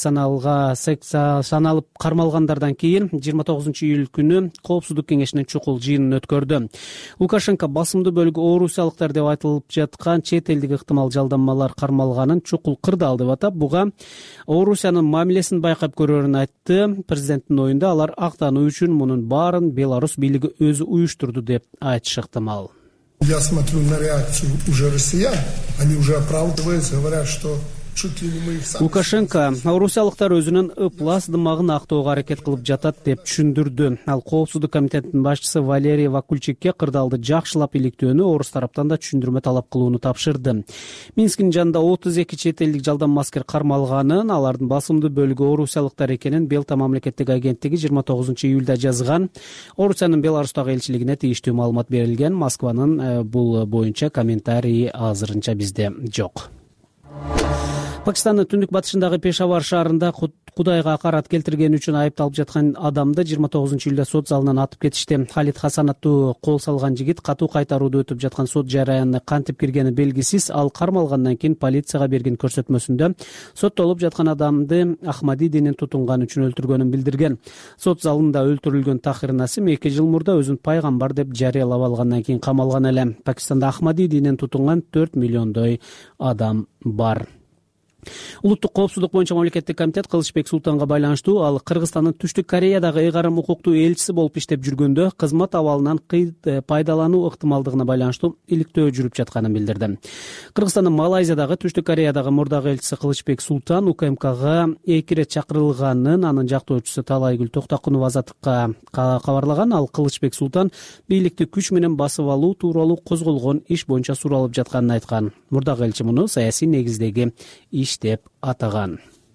S2: саналып кармалгандардан кийин 29-июль күнү Коопсуздук кеңешинин чукул жыйынын өткөрдү. Лукашенко басымдуу бөлүгү оорусиялыктар деп айтылып жаткан чет элдик ыктымал жалданмалар кармалганын чукул кырдаал деп атап, буга Орусиянын мамилесин байкап көрөрүн айтты. Президенттин оюнда алар актануу үчүн мунун баарын Беларусь бийлиги өзү уюштурду деп айтышы ыктымал.
S17: Я смотрю на реакцию уже россиян, они уже оправдываются, говорят, что чуть ли не мы их сами...
S2: Лукашенко орусиялыктар өзүнүн ыплас дымагын актоого аракет кылып жатат деп түшүндүрдү. Ал Коопсуздук комитетинин башчысы Валерий Вакульчикке кырдаалды жакшылап иликтөөнү, орус тараптан да түшүндүрмө талап кылууну тапшырды. Минскинин жанында 32 чет элдик жалданма аскер кармалганын, алардын басымдуу бөлүгү орусиялыктар экенин Белта мамлекеттик агенттиги 29-июлда жазган. Орусиянын Беларустагы элчилигине тийиштүү маалымат берилген. Москванын бул боюнча комментарийи азырынча бизде жок. Пакистандын түндүк батышындагы Пешавар шаарында Кудайга акарат келтиргени үчүн айыпталып жаткан адамды 29-июлда сот залынан атып кетишти. Халид Хасан аттуу кол салган жигит катуу кайтарууду өтүп жаткан сот жараянына кантип киргени белгисиз. Ал кармалгандан кийин полицияга берген көрсөтмөсүндө соттолуп жаткан адамды Ахмади динин тутунган үчүн өлтүргөнүн билдирген. Сот залында өлтүрүлгөн Тахир Насим 2 жыл мурда өзүн пайгамбар деп жарыялап алгандан кийин камалган эле. Пакистанда Ахмади динин тутунган 4 миллиондой адам бар. Улуттук коопсуздук боюнча мамлекеттик комитет Кылычбек Султанга байланыштуу ал Кыргызстандын Түштүк Кореядагы ыйгарым укуктуу элчиси болуп иштеп жүргөндө кызмат абалынан пайдалануу ыктымалдыгына байланыштуу иликтөө жүрүп жатканын билдирди. Кыргызстандын Малайзиядагы Түштүк Кореядагы мурдагы элчиси Кылычбек Султан УКМКга 2 ирет чакырылганын анын жактоочусу Талайгүл Токтокунова Азаттыкка кабарлаган. Ал Кылычбек Султан бийликти күч менен басып алуу тууралуу козголгон иш боюнча суралып жатканын айткан. Мурдагы элчи муну саясий негиздеги иш деп атаган.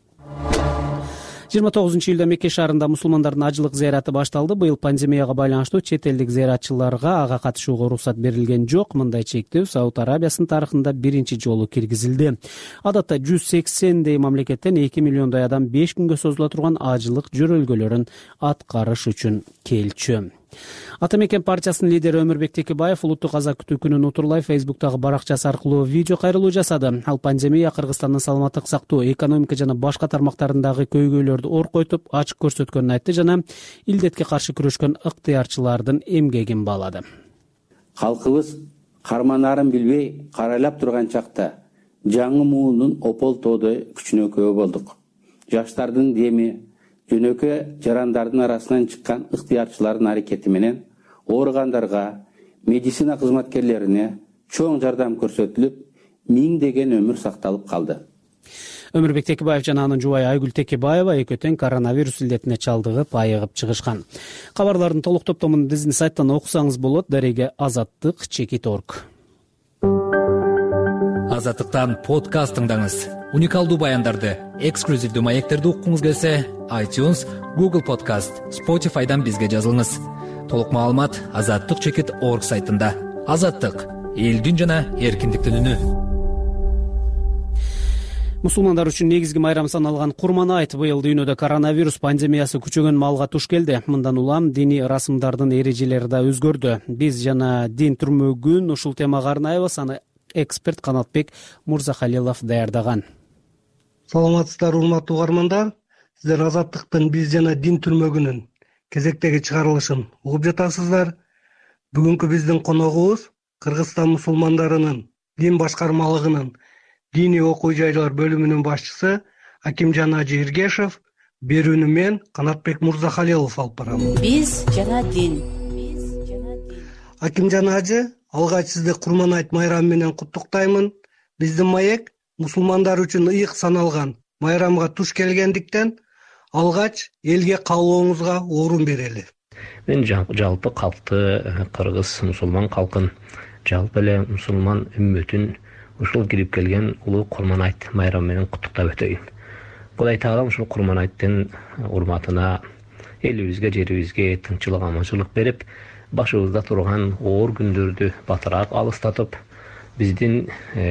S2: 29-июлда Мекке шаарында мусулмандардын ажылык зыяраты башталды. Быйыл пандемияга байланыштуу чет элдик зыяратчыларга ага катышууга уруксат берилген жок. Мындай чектөө Сауд Арабиясынын тарыхында биринчи жолу киргизилди. Адатта 180дей мамлекеттен 2 миллиондой адам 5 күнгө созула турган ажылык жөрөлгөлөрүн аткарыш үчүн келчү. Ата Мекен партиясынын лидери Өмүрбек Текебаев улуттук аза күтүү күнүн утурлай Фейсбуктагы баракчасы аркылуу видео кайрылуу жасады. Ал пандемия Кыргызстандын саламаттык сактоо, экономика жана башка тармактарындагы көйгөйлөрдү оркойтуп ачык көрсөткөнүн айтты жана илдетке каршы күрөшкөн ыктыярчылардын эмгегин баалады.
S4: Калкыбыз карманарын билбей карайлап турган чакта жаңы муунун опол тоодой күчүнө күбө болдук. Жаштардын деми жөнөкө жарандардын арасынан чыккан ыктыярчылардын аракети менен ооругандарга, медицина кызматкерлерине чоң жардам көрсөтүлүп, миңдеген өмүр сакталып калды.
S2: Өмүрбек Текебаев жана анын жубайы Айгүл Текебаева экөө тең коронавирус илдетине чалдыгып айыгып чыгышкан. Кабарлардын толук топтомун биздин сайттан окусаңыз болот. Дареге azattik.org.
S1: Азаттыктан подкаст тыңдаңыз. Уникалдуу баяндарды, эксклюзивдүү маектерди уккуңуз келсе, iTunes, Google Podcast, Spotify'дан бизге жазылыңыз. Толук маалымат azattik.org сайтында. Азаттык — элдин жана эркиндиктин үнү.
S2: Мусулмандар үчүн негизги майрам саналган Курман айт быйыл дүйнөдө коронавирус пандемиясы күчөгөн малга туш келди. Мындан улам диний расымдардын эрежелери да өзгөрдү. Биз жана дин түрмөгүн ушул темага арнайбыз. Аны эксперт Канатбек Мурзахалилов даярдаган.
S18: Саламатсыздар, урматтуу угармандар. Сиздер Азаттыктын биз жана дин түрмөгүнүн кезектеги чыгарылышын угуп жатасыздар. Бүгүнкү биздин коногубуз Кыргызстан мусулмандарынын дин башкармалыгынын диний окуу жайлар бөлүмүнүн башчысы Акимжан Ажы Иргешев. Берүүнү мен Канатбек Мурзахалилов алып барам.
S19: Биз жана дин.
S18: Акимжан Ажы, алгач сизди Курман айт майрамы менен куттуктаймын. Биздин маек мусулмандар үчүн ыйык саналган майрамга туш келгендиктен алгач элге каалооңузга орун берели.
S16: Мен жалпы калкты, кыргыз мусулман калкын, жалпы эле мусулман үммөтүн ушул кирип келген улуу Курман айт майрамы менен куттуктап өтөйүн. Кудай таалам ушул Курман айттын урматына элибизге, жерибизге тынччылык, аманчылык берип, башыбызда турган оор күндөрдү батыраак алыстатып, биздин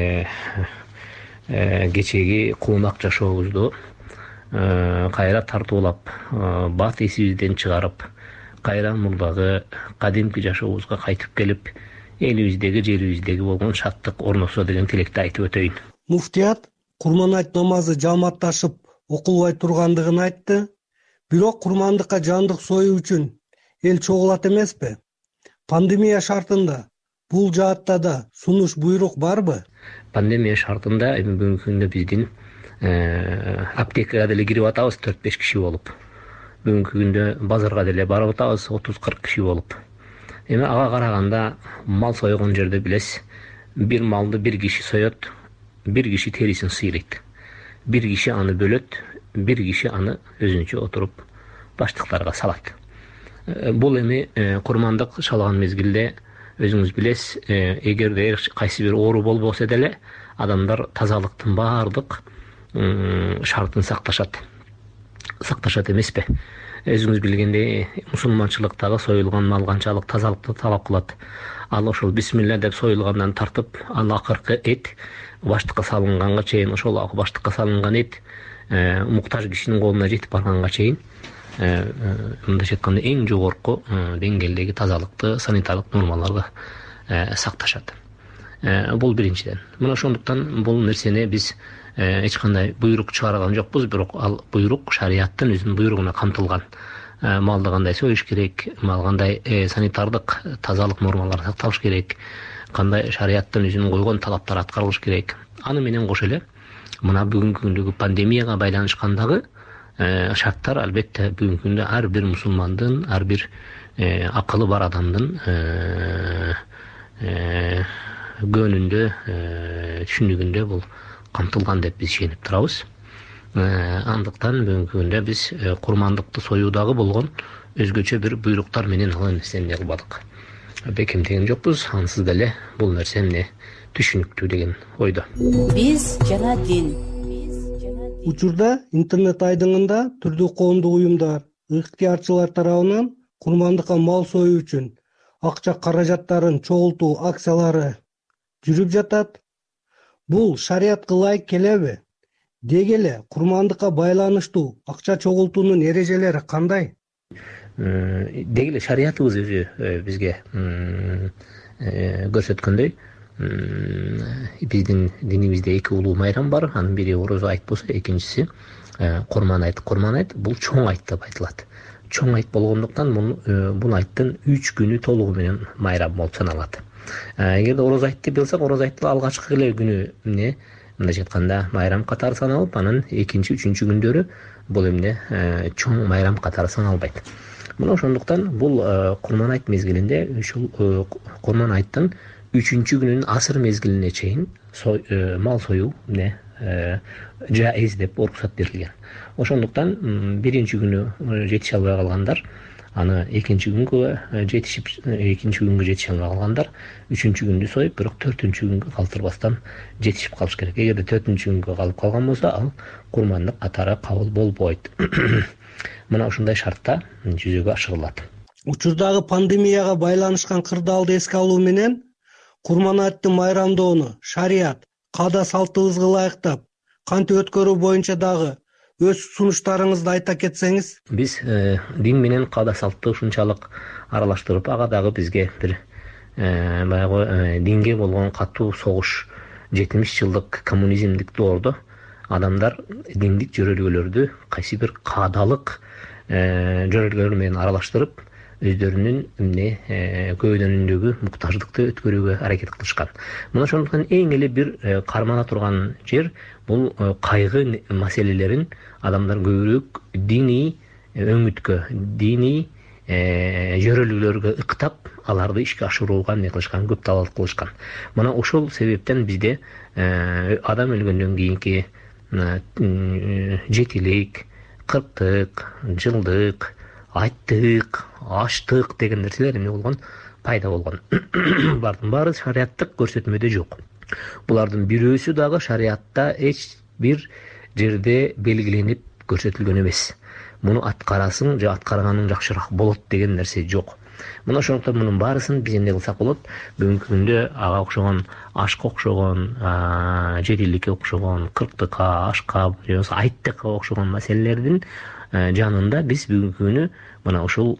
S16: кечеги куунак жашообузду кайра тартуулап, бат эсибизден чыгарып, кайра мурдагы кадимки жашообузга кайтып келип, элибиздеги, жерибиздеги болгон шаттык орносо деген тилекти айтып өтөйүн.
S18: Муфтият Курман айт намазы жааматташып окулбай тургандыгын айтты. Бирок курмандыкка жандык союу үчүн эл чогулат эмеспи? Пандемия шартында бул жаатта да сунуш буйрук барбы?
S16: Пандемия шартында эми бүгүнкү күндө биздин аптекага деле кирип атабыз 4-5 киши болуп. Бүгүнкү күндө базарга деле барып атабыз 30-40 киши болуп. Эми ага караганда мал сойгон жерде билесиз, бир малды бир киши соет, бир киши терисин сыйрайт. Бир киши аны бөлөт, бир киши аны өзүнчө отуруп баштыктарга салат. Бул эми курмандык шалган мезгилде өзүңүз билесиз, эгерде кайсы бир оору болбосо деле адамдар тазалыктын баардык шартын сакташат эмеспи? Өзүңүз билгендей, мусулманчылыктагы союлган мал канчалык тазалыкты талап кылат. Ал ошол бисмилля деп союлгандан тартып, ал акыркы эт баштыкка салынганга чейин, ошол баштыкка салынган эт муктаж кишинин колуна жетип барганга чейин, мындайча айтканда эң жогорку деңгээлдеги тазалыкты, санитарлык нормаларды сакташат. Бул биринчиден. Мына ошондуктан бул нерсени биз эч кандай буйрук чыгарган жокпуз, бирок ал буйрук шарияттын өзүнүн буйругуна камтылган. Малды кандай союш керек, мал кандай санитардык тазалык нормалары сакталыш керек, кандай шарияттын өзүнүн койгон талаптары аткарылыш керек. Аны менен кошо эле мына бүгүнкү күндөгү пандемияга байланышкандагы шарттар албетте бүгүнкү күндө ар бир мусулмандын, ар бир акылы бар адамдын көңүлүндө, түшүнүгүндө бул камтылган деп биз ишенип турабыз. Андыктан бүгүнкү күндө биз курмандыкты союудагы болгон өзгөчө бир буйруктар менен ал нерсени кылбадык. Бекем деген жокпуз, ансыз деле бул нерсе эмне түшүнүктүү деген ойдо.
S19: Биз жана дин.
S18: Учурда интернет айдыңында түрдүү коомдук уюмдар, ыктыярчылар тарабынан курмандыкка мал союу үчүн акча каражаттарын чогултуу акциялары жүрүп жатат. Бул шариятка ылайык келеби? Деги эле курмандыкка байланыштуу акча чогултуунун эрежелери кандай?
S16: Деги эле шариятыбыз өзү бизге көрсөткөндөй, биздин динибизде эки улуу майрам бар. Анын бири орозо айт болсо, экинчиси Курман айт. Курман айт бул чоң айт деп айтылат. Чоң айт болгондуктан бул айттын 3 күнү толугу менен майрам болуп саналат. Эгерде орозо айт деп билсек, орозо айттын алгачкы эле күнү эмне, мындайча айтканда майрам катары саналып, анан экинчи, үчүнчү күндөрү бул эмне чоң майрам катары саналбайт. Мына ошондуктан бул Курман айт мезгилинде ушул Курман айттын 3 күнүн асыр мезгилине чейин мал союу жайыз деп уруксат берилген. Ошондуктан 1-күнү жетише албай калгандар аны 2-күнгө жетишип, 2-күнгө жетише албай калгандар 3-күндү союп, бирок 4-күнгө калтырбастан жетишип калыш керек. Эгерде 4-күнгө калып калган болсо, ал курмандык катары кабыл болбойт. Мына ушундай шартта жүзөгө ашырылат.
S18: Учурдагы пандемияга байланышкан кырдаалды эске алуу менен курман айттын майрамдоону шарият, каада салтыбызга ылайыктап кантип өткөрүү боюнча дагы өз сунуштарыңызды айта кетсеңиз.
S16: Биз дин менен каада салтты ушунчалык аралаштырып, ага дагы бизге бир баягы динге болгон катуу согуш, 70 жылдык коммунизмдик доордо адамдар диндик жөрөлгөлөрдү кайсы бир каадалык жөрөлгөлөр менен аралаштырып, өздөрүнүн көйдөнүндөгү муктаждыкты өткөрүүгө аракет кылышкан. Мына ошондуктан эң эле бир кармана турган жер бул кайгы маселелерин адамдар көбүрөөк диний өңүткө, диний жөрөлгөлөргө ыктап, аларды ишке ашырууга эмне кылышкан, көп талап кылышкан. Мына ошол себептен бизде адам өлгөндөн кийинки жетилик, кырктык, жылдык, айттык, аштык деген нерселер эмне болгон, пайда болгон. Булардын баары шариаттык көрсөтмөдө жок. Булардын бирөөсү дагы шариатта эч бир жерде белгиленип көрсөтүлгөн эмес. Муну аткарасың же аткарганың жакшыраак болот деген нерсе жок. Мына ошондуктан мунун баарысын биз эмне кылсак болот? Бүгүнкү күндө ага окшогон, ашка окшогон, жетиликке окшогон, кырктыкка, ашка же болбосо айттыкка окшогон маселелердин жанында биз бүгүнкү күнү мына ушул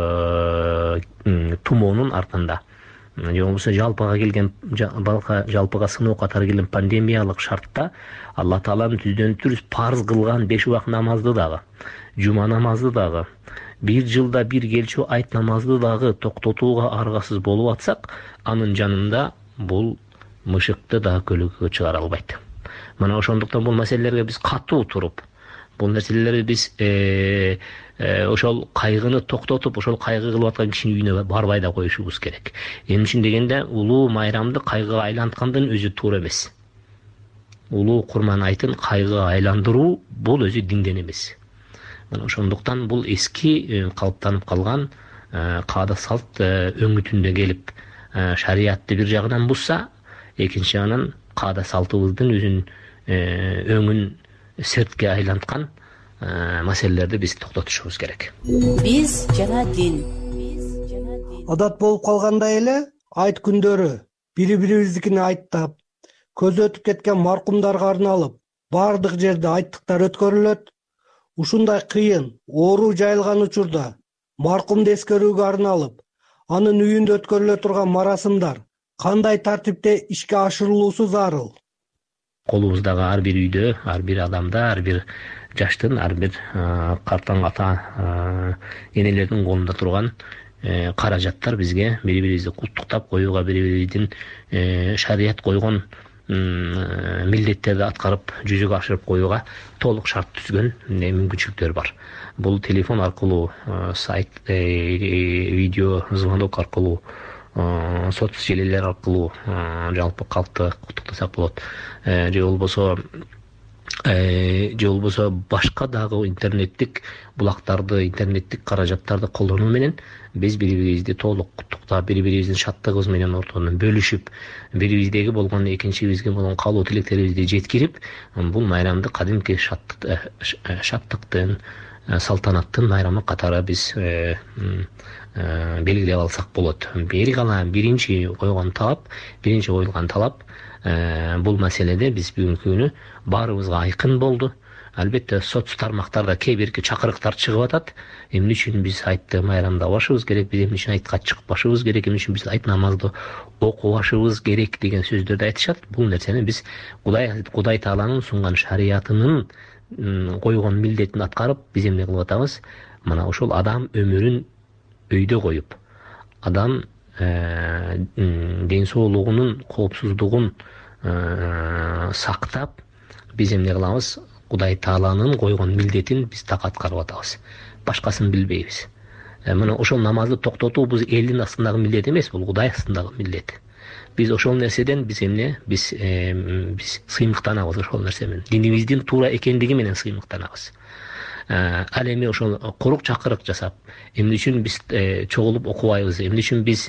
S16: тумоонун артында же болбосо жалпыга келген, жалпыга сыноо катары келген пандемиялык шартта Алла Тааланын түздөн түрүс парз кылган 5 убак намазды дагы, жума намазды дагы, 1 жылда 1 келчү айт намазды дагы токтотууга аргасыз болуп атсак, анын жанында бул мышыкты дагы көлөгөгө чыгара албайт. Мына ошондуктан бул маселелерге биз катуу туруп, бул нерселерди биз ошол кайгыны токтотуп, ошол кайгы кылып аткан кишинин үйүнө барбай да коюшубуз керек. Эмне үчүн дегенде, улуу майрамды кайгыга айланткандын өзү туура эмес. Улуу курман айтын кайгыга айландыруу бул өзү динден эмес. Мына ошондуктан бул эски калыптанып калган каада салт өңүтүндө келип, шариятты бир жагынан бузса, экинчи жагынан каада салтыбыздын өзүн өңүн сертке айланткан маселелерди биз токтотушубуз керек.
S19: Биз жана дин.
S18: Адат болуп калгандай эле айт күндөрү бири-бирибиздикини айттап, көзү өтүп кеткен маркумдарга арналып, баардык жерде айттыктар өткөрүлөт. Ушундай кыйын, оору жайылган учурда маркумду эскерүүгө арналып, анын үйүндө өткөрүлө турган марасымдар кандай тартипте ишке ашырылуусу зарыл?
S16: Колубуздагы ар бир үйдө, ар бир адамда, ар бир жаштын, ар бир картаң ата энелердин колунда турган каражаттар бизге бири-бирибизди куттуктап коюуга, бири-бирибиздин шарият койгон милдеттерди аткарып, жүзөгө ашырып коюуга толук шарт түзгөн мүмкүнчүлүктөр бар. Бул телефон аркылуу, сайт, видео звонок аркылуу, соц желелер аркылуу жалпы калкты куттуктасак болот. Же болбосо башка дагы интернеттик булактарды, интернеттик каражаттарды колдонуу менен биз бири-бирибизди толук куттуктап, бири-бирибиздин шаттыгыбыз менен ортодон бөлүшүп, бирибиздеги болгон, экинчибизге болгон калуу тилектерибизди жеткирип, бул майрамды кадимки шаттыктын, салтанаттын майрамы катары биз белгилеп алсак болот. Биринчи коюлган талап бул маселеде биз бүгүнкү күнү баарыбызга айкын болду. Албетте соц тармактарда кээ бирки чакырыктар чыгып атат. Эмне үчүн биз айтты майрамдабашыбыз керек, биз эмне үчүн айтка чыкпашыбыз керек, эмне үчүн биз айт намазды окубашыбыз керек деген сөздөрдү айтышат. Бул нерсени биз Кудай Тааланын сунган шариятынын койгон милдетин аткарып, биз эмне кылып атабыз? Мына ошол адам өмүрүн өйдө коюп, адам ден соолугунун коопсуздугун сактап, биз эмне кылабыз? Кудай Тааланын койгон милдетин биз так аткарып атабыз. Башкасын билбейбиз. Мына ошол намазды токтотуу бул элдин астындагы милдет эмес, бул Кудай астындагы милдет. Биз ошол нерседен биз сыймыктанабыз. Ошол нерсе менен динибиздин туура экендиги менен сыймыктанабыз. Ал эми ошол корук чакырык жасап, эмне үчүн биз чогулуп окубайбыз, эмне үчүн биз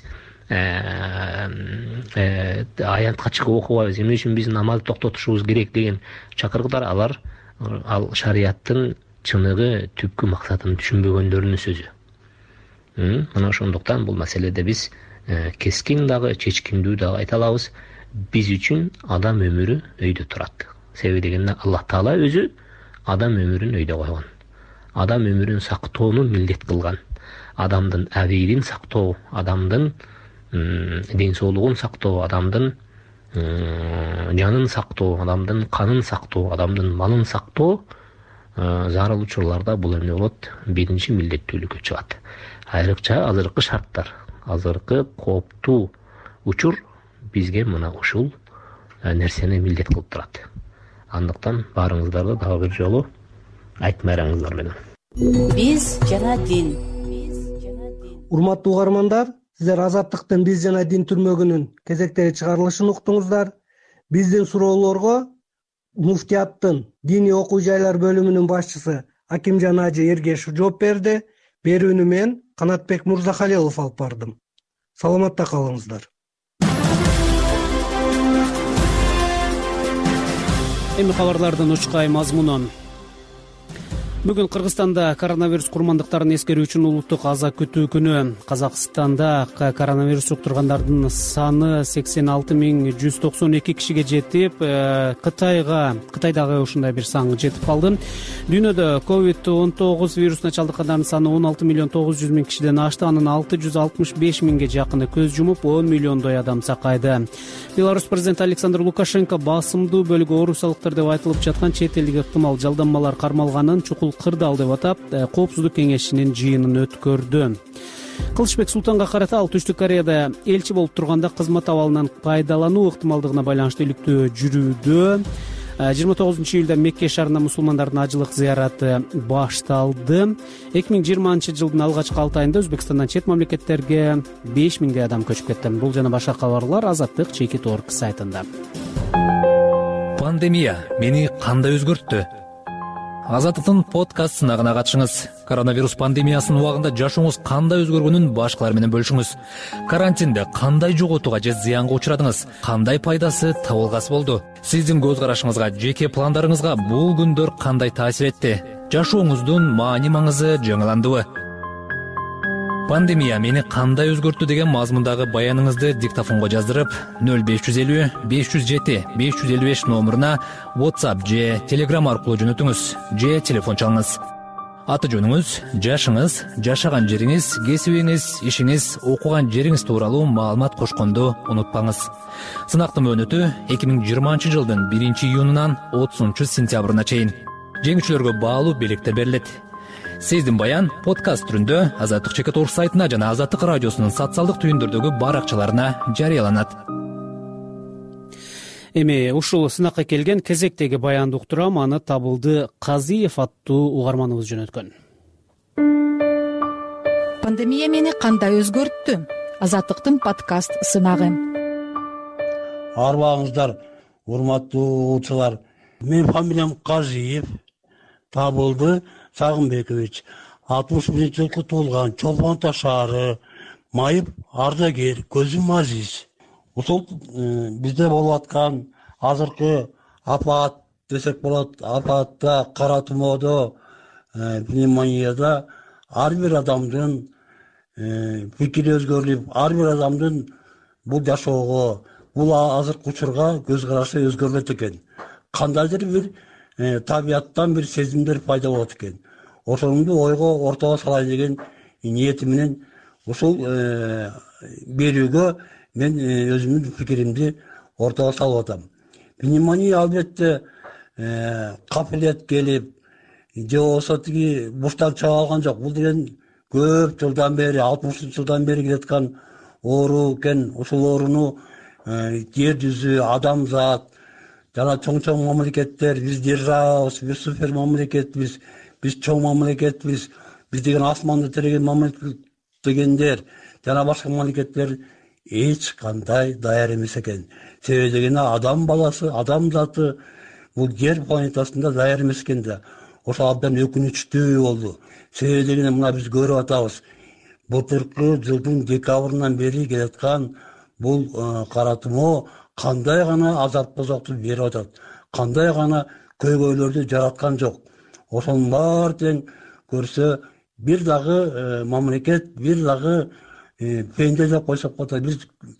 S16: аянтка чыгып окубайбыз, эмне үчүн биз намазды токтотушубуз керек деген чакырыктар ал шарияттын чыныгы түпкү максатын түшүнбөгөндөрүнүн сөзү. Мына ошондуктан бул маселеде биз кескин дагы, чечкиндүү дагы айта алабыз. Биз үчүн адам өмүрү өйдө турат. Себеби дегенде Аллах Таала өзү адам өмүрүн өйдө койгон. Адам өмүрүн сактоону милдет кылган. Адамдын абийдин сактоо, адамдын ден соолугун сактоо, адамдын жанын сактоо, адамдын канын сактоо, адамдын малын сактоо зарыл учурларда бул эмне болот? Биринчи милдеттүүлүккө чыгат. Айрыкча азыркы шарттар, азыркы кооптуу учур бизге мына ушул нерсени милдет кылып турат. Андыктан баарыңыздарды дагы бир жолу айтмайраңыздар менен.
S19: Биз жана дин.
S18: Урматтуу угармандар, сиздер Азаттыктын Биз жана дин түрмөгүнүн кезектеги чыгарылышын уктуңуздар. Биздин суроолорго Муфтияттын диний окуу жайлар бөлүмүнүн башчысы Акимжан Ажы Эргешев жооп берди. Берүүнү мен Канатбек Мурзахалилов алып бардым. Саламатта калыңыздар.
S2: Эми кабарлардын учкай мазмунун. Бүгүн Кыргызстанда коронавирус курмандыктарын эскерүү үчүн улуттук аза күтүү күнү. Казакстанда коронавирус жуктургандардын саны 86.192 кишиге жетип, Кытайдагы ушундай бир сан жетип калды. Дүйнөдө COVID-19 вирусуна чалдыккандардын саны 16.900.000 кишиден ашты. Анын 665.000ге жакыны көз жумуп, 10 миллиондой адам сакайды. Беларусь президенти Александр Лукашенко басымдуу бөлүгү оорусалыктар деп айтылып жаткан чет элдик ыктымал жалданмалар кармалганын чукул кырдаал деп атап, коопсуздук кеңешинин жыйынын өткөрдү. Кылычбек Султанга карата ал Түштүк Кореяда элчи болуп турганда кызмат абалынан пайдалануу ыктымалдыгына байланыштуу иликтөө жүрүүдө. 29-июлда Мекке шаарында мусулмандардын ажылык зыяраты башталды. 2020 жылдын алгачкы 6 айында Өзбекстандан чет мамлекеттерге 5000 адам көчүп кетти. Бул жана башка кабарлар Азаттык.org сайтында.
S1: Пандемия мени кандай өзгөрттү? Азаттыктын подкаст сынагына катышыңыз. Коронавирус пандемиясынын убагында жашооңуз кандай өзгөргөнүн башкалар менен бөлүшүңүз. Карантинде кандай жоготууга же зыянга учурадыңыз? Кандай пайдасы, табылгасы болду? Сиздин көз карашыңызга, жеке пландарыңызга бул күндөр кандай таасир этти? Жашооңуздун маани маңызы жаңыландыбы? Пандемия мени кандай өзгөрттү деген мазмундагы баяныңызды диктофонго жаздырып 0550 507 555 номуруна WhatsApp же Telegram аркылуу жөнөтүңүз же телефон чалыңыз. Аты жөнүңүз, жашыңыз, жашаган жериңиз, кесибиңиз, ишиңиз, окуган жериңиз тууралуу маалымат кошконду унутпаңыз. Сынактын мөөнөтү 2020 жылдын 1-июнунан 30-сентябрына чейин. Жеңүүчүлөргө баалуу белектер берилет. Сиздин баян подкаст түрүндө Азаттык.org сайтына жана Азаттык радиосунун социалдык түйүндөрдөгү баракчаларына жарыяланат.
S2: Эми ушул сынакка келген кезектеги баянды уктурам, аны Табылды Казиев аттуу угарманыбыз жөнөткөн.
S5: Пандемия мени кандай өзгөрттү? Азаттыктын подкаст сынагы.
S20: Арбаңыздар, урматтуу угуучулар. Менин фамилиям Казиев Табылды Сагынбекович. 61-жылкы туулган, Чолпон Таш шаары, майып ардагер, көзүм азиз. Ушул бизде болуп аткан азыркы апаат десек болот, апаатта, кара тумоодо, пневмонияда ар бир адамдын пикири өзгөрүп, ар бир адамдын бул жашоого, бул азыркы учурга көз карашы өзгөрүлөт экен. Кандайдыр бир табияттан бир сезимдер пайда болот экен. Ошону ойго ортого салайын деген ниети менен ушул берүүгө мен өзүмдүн пикиримди ортого салып атам. Пневмония албетте капилет келип, же болбосо тиги буштан чыга алган жок. Бул деген көп жылдан бери, 60 жылдан бери келаткан оору экен. Ушул ооруну жер жүзү, адамзат жана чоң мамлекеттер, биз державабыз, биз супер мамлекетбиз, биз чоң мамлекетбиз, биз деген асманды тиреген мамлекет дегендер жана башка мамлекеттер эч кандай даяр эмес экен. Себеби дегенде адам баласы, адам заты бул жер планетасында даяр эмес экен да. Ошо абдан өкүнүчтүү болду. Себеби дегенде мына биз көрүп атабыз. Былтыркы жылдын декабрынан бери келаткан бул каратмоо кандай гана азап тозокту берип атат, кандай гана көйгөйлөрдү жараткан жок. Ошонун баары тең көрсө бир дагы мамлекет, бир дагы пенде деп койсок болот. Биз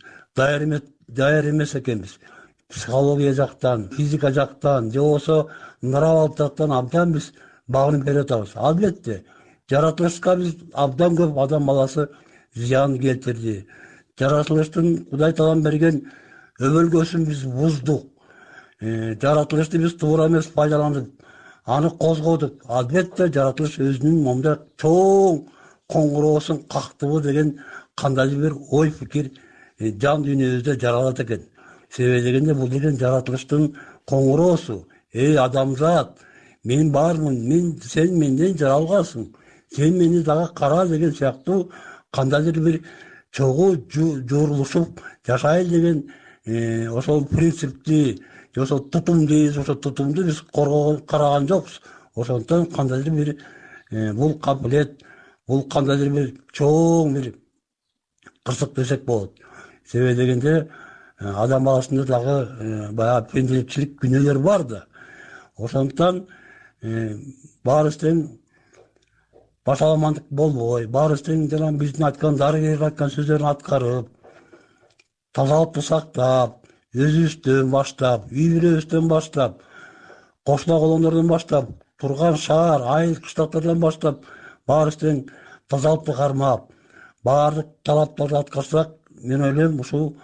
S20: даяр эмес экенбиз. Психология жактан, физика жактан, же болбосо нравалык жактан абдан биз багынып берип атабыз. Албетте жаратылышка биз абдан көп адам баласы зыян келтирди. Жаратылыштын Кудай Таалам берген өбөлгөсүн биз буздук. Жаратылышты биз туура эмес пайдаландык, аны козгодук. Албетте жаратылыш өзүнүн момундай чоң коңгуроосун кактыбы деген кандайдыр бир ой пикир жан дүйнөбүздө жаралат экен. Себеби дегенде бул деген жаратылыштын коңгуроосу. Эй адамзат, мен бармын, сен менден жаралгансың, сен мени дагы кара деген сыяктуу кандайдыр бир чогуу жуурулушуп жашайлы деген ошол принципти, ошол тутум дейбиз, ошол тутумду биз караган жокпуз. Ошондон кандайдыр бир бул кабилет, бул кандайдыр бир чоң бир кырсык десек болот. Себеби дегенде адам баласында дагы баягы пенделикчилик күнөөлөр бар да. Ошондуктан баарыбыз тең башаламандык болбой, баарыбыз тең жана биздин айткан дарыгерлер айткан сөздөрүн аткарып, тазалыкты сактап, өзүбүздөн баштап, үй бүлөбүздөн баштап, кошуна колоңдордон баштап, турган шаар, айыл, кыштактардан баштап баарыбыз тең тазалыкты кармап, баардык талаптарды аткарсак, мен ойлойм ушул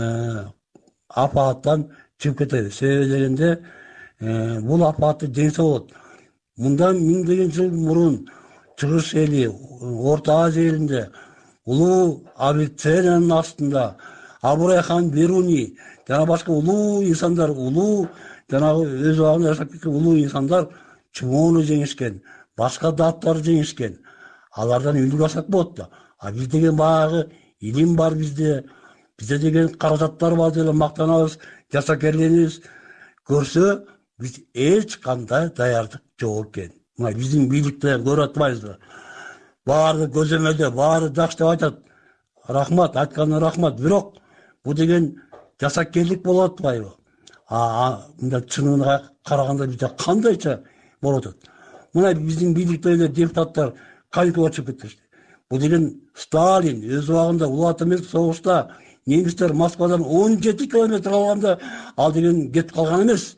S20: апааттан чыгып кетебиз. Себеби дегенде бул апаатты жеңсе болот. Мындан миңдеген жыл мурун Чыгыш эли, Орто Азия элинде улуу Авиценнанын астында Абурайхан Беруни жана башка улуу инсандар, улуу жанагы өз убагында жашап кеткен улуу инсандар чумоону жеңишкен, башка даттарды жеңишкен. Алардан үлгү алсак болот да. Биз деген баягы илим бар бизде деген каражаттар бар деп мактанабыз, жасакерлерибиз көрсө биз эч кандай даярдык жок экен. Мына биздин бийликте көрүп атпайбызбы? Баары көзөмөлдө, баары жакшы деп айтат. Рахмат, айтканына рахмат. Бирок бул деген жасакерлик болуп атпайбы? Мында чынына караганда бизде кандайча болуп атат? Мына биздин бийликтегилер, депутаттар каникулга чыгып кетишти. Бул деген Сталин өз убагында Улуу Ата Эмес согушта немистер Москвадан 17 километр алганда ал деген кетип калган эмес.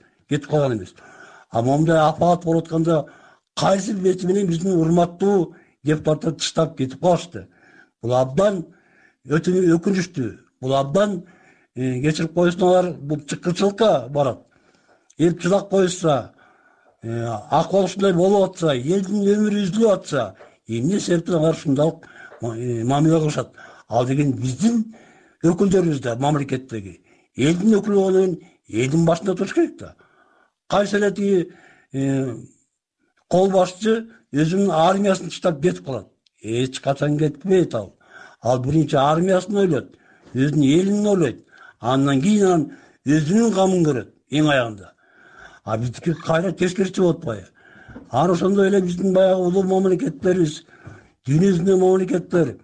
S20: Момундай апаат болуп атканда кайсы бети менен биздин урматтуу депутаттар тыштап кетип калышты? Бул абдан өкүнүчтүү. Бул абдан кечирип койсуңар, бул чыккынчылыкка барат. Эл чыдап койса, акыбал ушундай болуп атса, элдин өмүрү үзүлүп атса, эмне себептен алар ушундайлык мамиле кылышат? Ал деген биздин өкүлдөрүбүз да мамлекеттеги. Элдин өкүлү болгондон кийин элдин башында туруш керек да. Кайсы эле тиги кол башчы өзүнүн армиясын таштап кетип калат. Эч качан кетпейт ал. Ал биринчи армиясын ойлойт, өзүнүн элин ойлойт. Андан кийин өзүнүн камын көрөт эң аягында. Биздики кайра тескерисинче болуп атпайбы? Ошондой эле биздин баягы улуу мамлекеттерибиз, дүйнө жүзүндөгү мамлекеттер,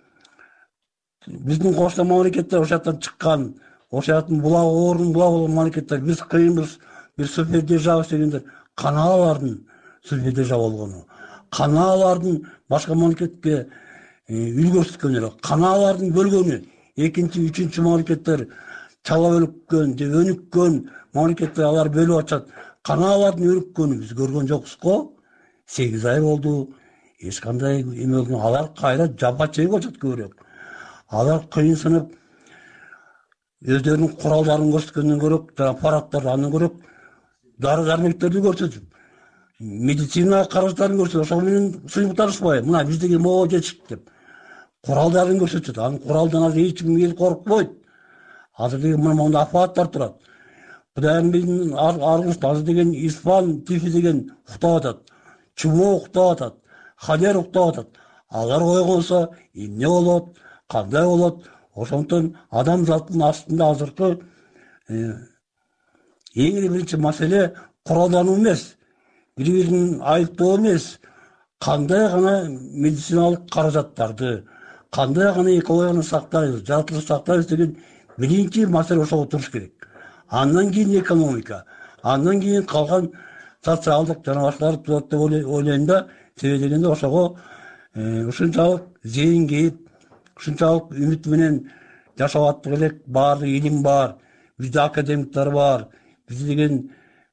S20: биздин кошуна мамлекеттер ошол жактан чыккан, ошол жактын ордун булак болгон мамлекеттер, биз кыйынбыз, бир супер держава дегендер, кана алардын супер держава болгону, кана алардын башка мамлекетке үлгү көрсөткөнү, кана алардын бөлгөнү, экинчи, үчүнчү мамлекеттер чала бөлүккөн же өнүккөн мамлекеттер алар бөлүп атышат. Кана алардын өнүккөнүн биз көргөн жокпуз го. 8 ай болду. Эч кандай эме болгон. Алар кайра жапа чегип атышат көбүрөөк. Алар кыйынсынып өздөрүнүн куралдарын көрсөткөндөн көрөк, аппараттарды андан көрөк дары-дармектерди көрсөтүп, медицина каражаттарын көрсөтүп, ошол менен сыймыкташпайбы? Мына биз деген могу жетиштик деп куралдарын көрсөтөт. Анын куралдан азыр эч ким эл коркпойт. Азыр деген мында апааттар турат. Кудайым биздин аргыста азыр деген испан тифи деген уктап атат. Чумоо уктап атат. Холера уктап атат. Алар койгонсо эмне болот? Кандай болот? ошондуктан адамзаттын астында азыркы эң эле биринчи маселе куралдануу эмес, бири бирин айыптоо эмес, кандай гана медициналык каражаттарды, кандай гана экологияны сактайбыз, жаратылышты сактайбыз деген биринчи маселе ошого туруш керек. Андан кийин экономика, андан кийин калган социалдык жана башкалар туулат деп ойлойм да. Себеби дегенде ошого ушунчалык зейин кейип, ушунчалык үмүт менен жашап аттык элек, баардык илим бар, бизде академиктер бар, бизде деген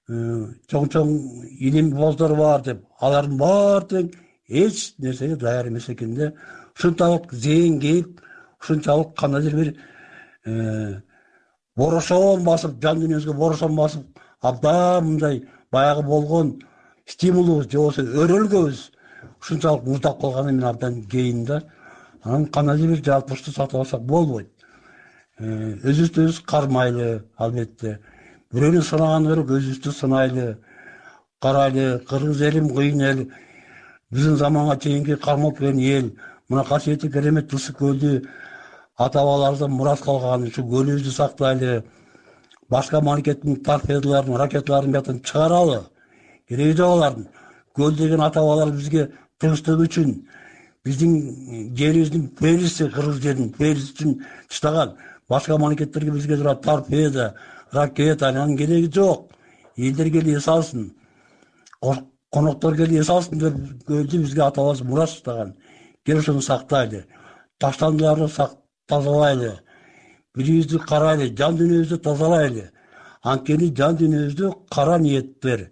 S20: чоң илим боздор бар деп, алардын баардыгы эч нерсеге даяр эмес экен да. Ушунчалык зейин кейип, ушунчалык кандайдыр бир борошон басып, жан дүйнөбүзгө борошон басып, абдан мындай баягы болгон стимулубуз же болбосо өрөлгөбүз ушунчалык муздап калганы мен абдан кейин да. Анан кандайдыр бир жалпыштуу сактап алсак болбойт. Өзүбүздү өзүбүз кармайлы, албетте. Бирөөнү сынаган көрүп өзүбүздү сынайлы, карайлы. Кыргыз элим кыйын эл, биздин заманга чейинки кармалып келген эл. Мына касиетli керемет Ысык көлдү ата бабаларыбыздан мурас калган ушу көлүбүздү сактайлы. Башка мамлекеттин торпедаларын, ракеталарын биятан чыгаралы. Кереги жок алардын. Көл деген ата бабалар бизге тынчтык үчүн, биздин жерибиздин периси, кыргыз жеринин периси үчүн чыдаган. Башка мамлекеттерге бизге торпеда, ракета, анын кереги жок. Элдер келип эс алсын, коноктор келип эс алсын деп көлдү бизге ата бабабыз мурас чыдаган. Кел ошону сактайлы, таштандыларды тазалайлы, бирибизди карайлы, жан дүйнөбүздү тазалайлы. Анткени жан дүйнөбүздү кара ниеттер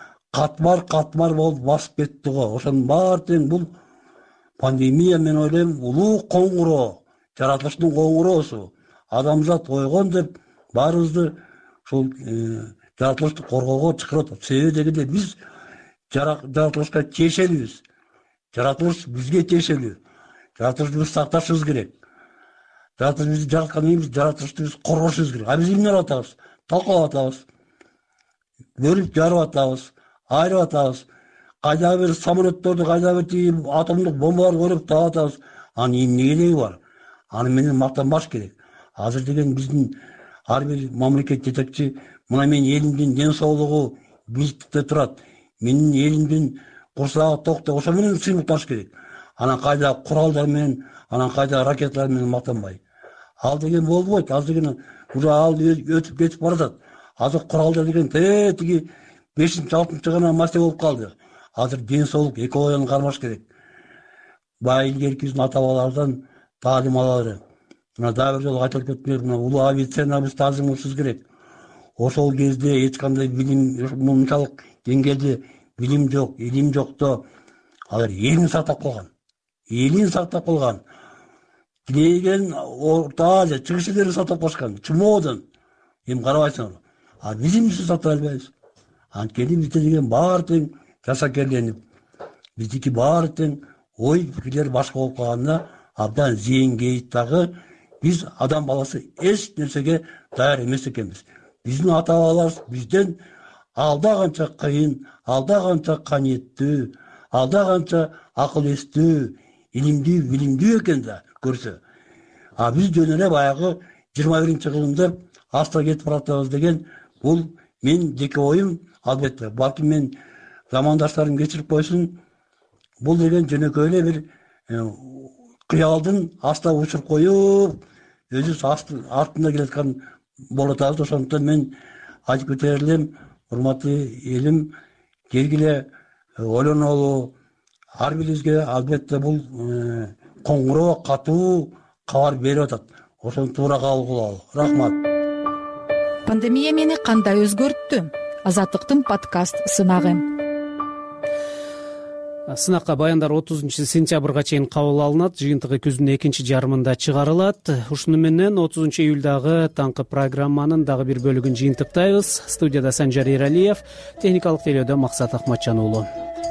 S20: катмар болуп басып кетти го. Ошонун баардыгы бул пандемия, мен ойлойм, улуу коңгуроо, жаратылыштын коңгуроосу. Адамзат ойгон деп баарыбызды ушул жаратылышты коргоого чакырып атат. Себеби дегенде биз жаратылышка тиешелүүбүз. Жаратылыш бизге тиешелүү. Жаратылышты биз сакташыбыз керек. Жаратылыш бизди жараткандан кийин биз жаратылышты биз коргошубуз керек. Биз эмне кылып атабыз? Талкалап атабыз. Бөлүп жарып атабыз, айырып атабыз. Кайдагы бир самолетторду, кайдагы бир атомдук бомбаларды көрүп таап атабыз. Анын эмне кереги бар? Аны менен мактанбаш керек. Азыр деген биздин ар бир мамлекет жетекчи мына менин элимдин ден соолугу бийликтикте турат. Менин элимдин курсагы ток деп ошо менен сыймыкташ керек. Анан кайдагы куралдар менен, анан кайдагы ракеталар менен мактанбай. Ал деген болбойт. Азыр деген уже ал өтүп кетип баратат. Азыр куралдар деген тиги 5-6 гана маселе болуп калды. Азыр ден соолук, экологияны кармаш керек. Баягы илгерки биздин ата бабалардан таалим алалы. Мына дагы бир жолу айтылып кетти, мына улуу авиациянабыз тазаланышыбыз керек. Ошол кезде эч кандай билим, мынчалык деңгээлде билим жок, илим жокто алар элин сактап калган. Элин сактап калган. Килеген Орто Азия, чыгыш элдерин сактап калышкан. Чумоодон. Эми карабайсыңар. А биз эмнеси сактай албайбыз? Анткени бизде деген баары тең жашакерленип, биздики баары тең ой пикирлер башка болуп калганына абдан зыян кейит дагы. Биз адам баласы эч нерсеге даяр эмес экенбиз. Биздин ата бабаларыбыз бизден алда канча кыйын, алда канча каниеттүү, алда канча акыл эстүү, илимдүү, билимдүү экен да көрсө. А биз жөн эле баягы 21-кылымда аста кетип баратабыз деген бул мен жеке оюм. Албетте, балким мен замандаштарым кечирип койсун. Бул деген жөнөкөй эле бир кыялдын аста учуруп коюп, өзүбүз артында келаткан болуп атабыз. Ошондуктан мен айтып кетер элем, урматтуу элим, кергиле ойлонолу. Ар бирибизге албетте бул коңгуроо, катуу кабар берип атат. Ошону туура кабыл кылалы. Рахмат.
S5: Пандемия мени кандай өзгөрттү? Азаттыктын подкаст сынагы.
S2: Сынакка баяндар 30-сентябрга чейин кабыл алынат. Жыйынтыгы күздүн экинчи жарымында чыгарылат. Ушуну менен 30-июлдагы таңкы программанын дагы бир бөлүгүн жыйынтыктайбыз. Студияда Санжар Эралиев, техникалык тейлөөдө Максат Акматжан уулу.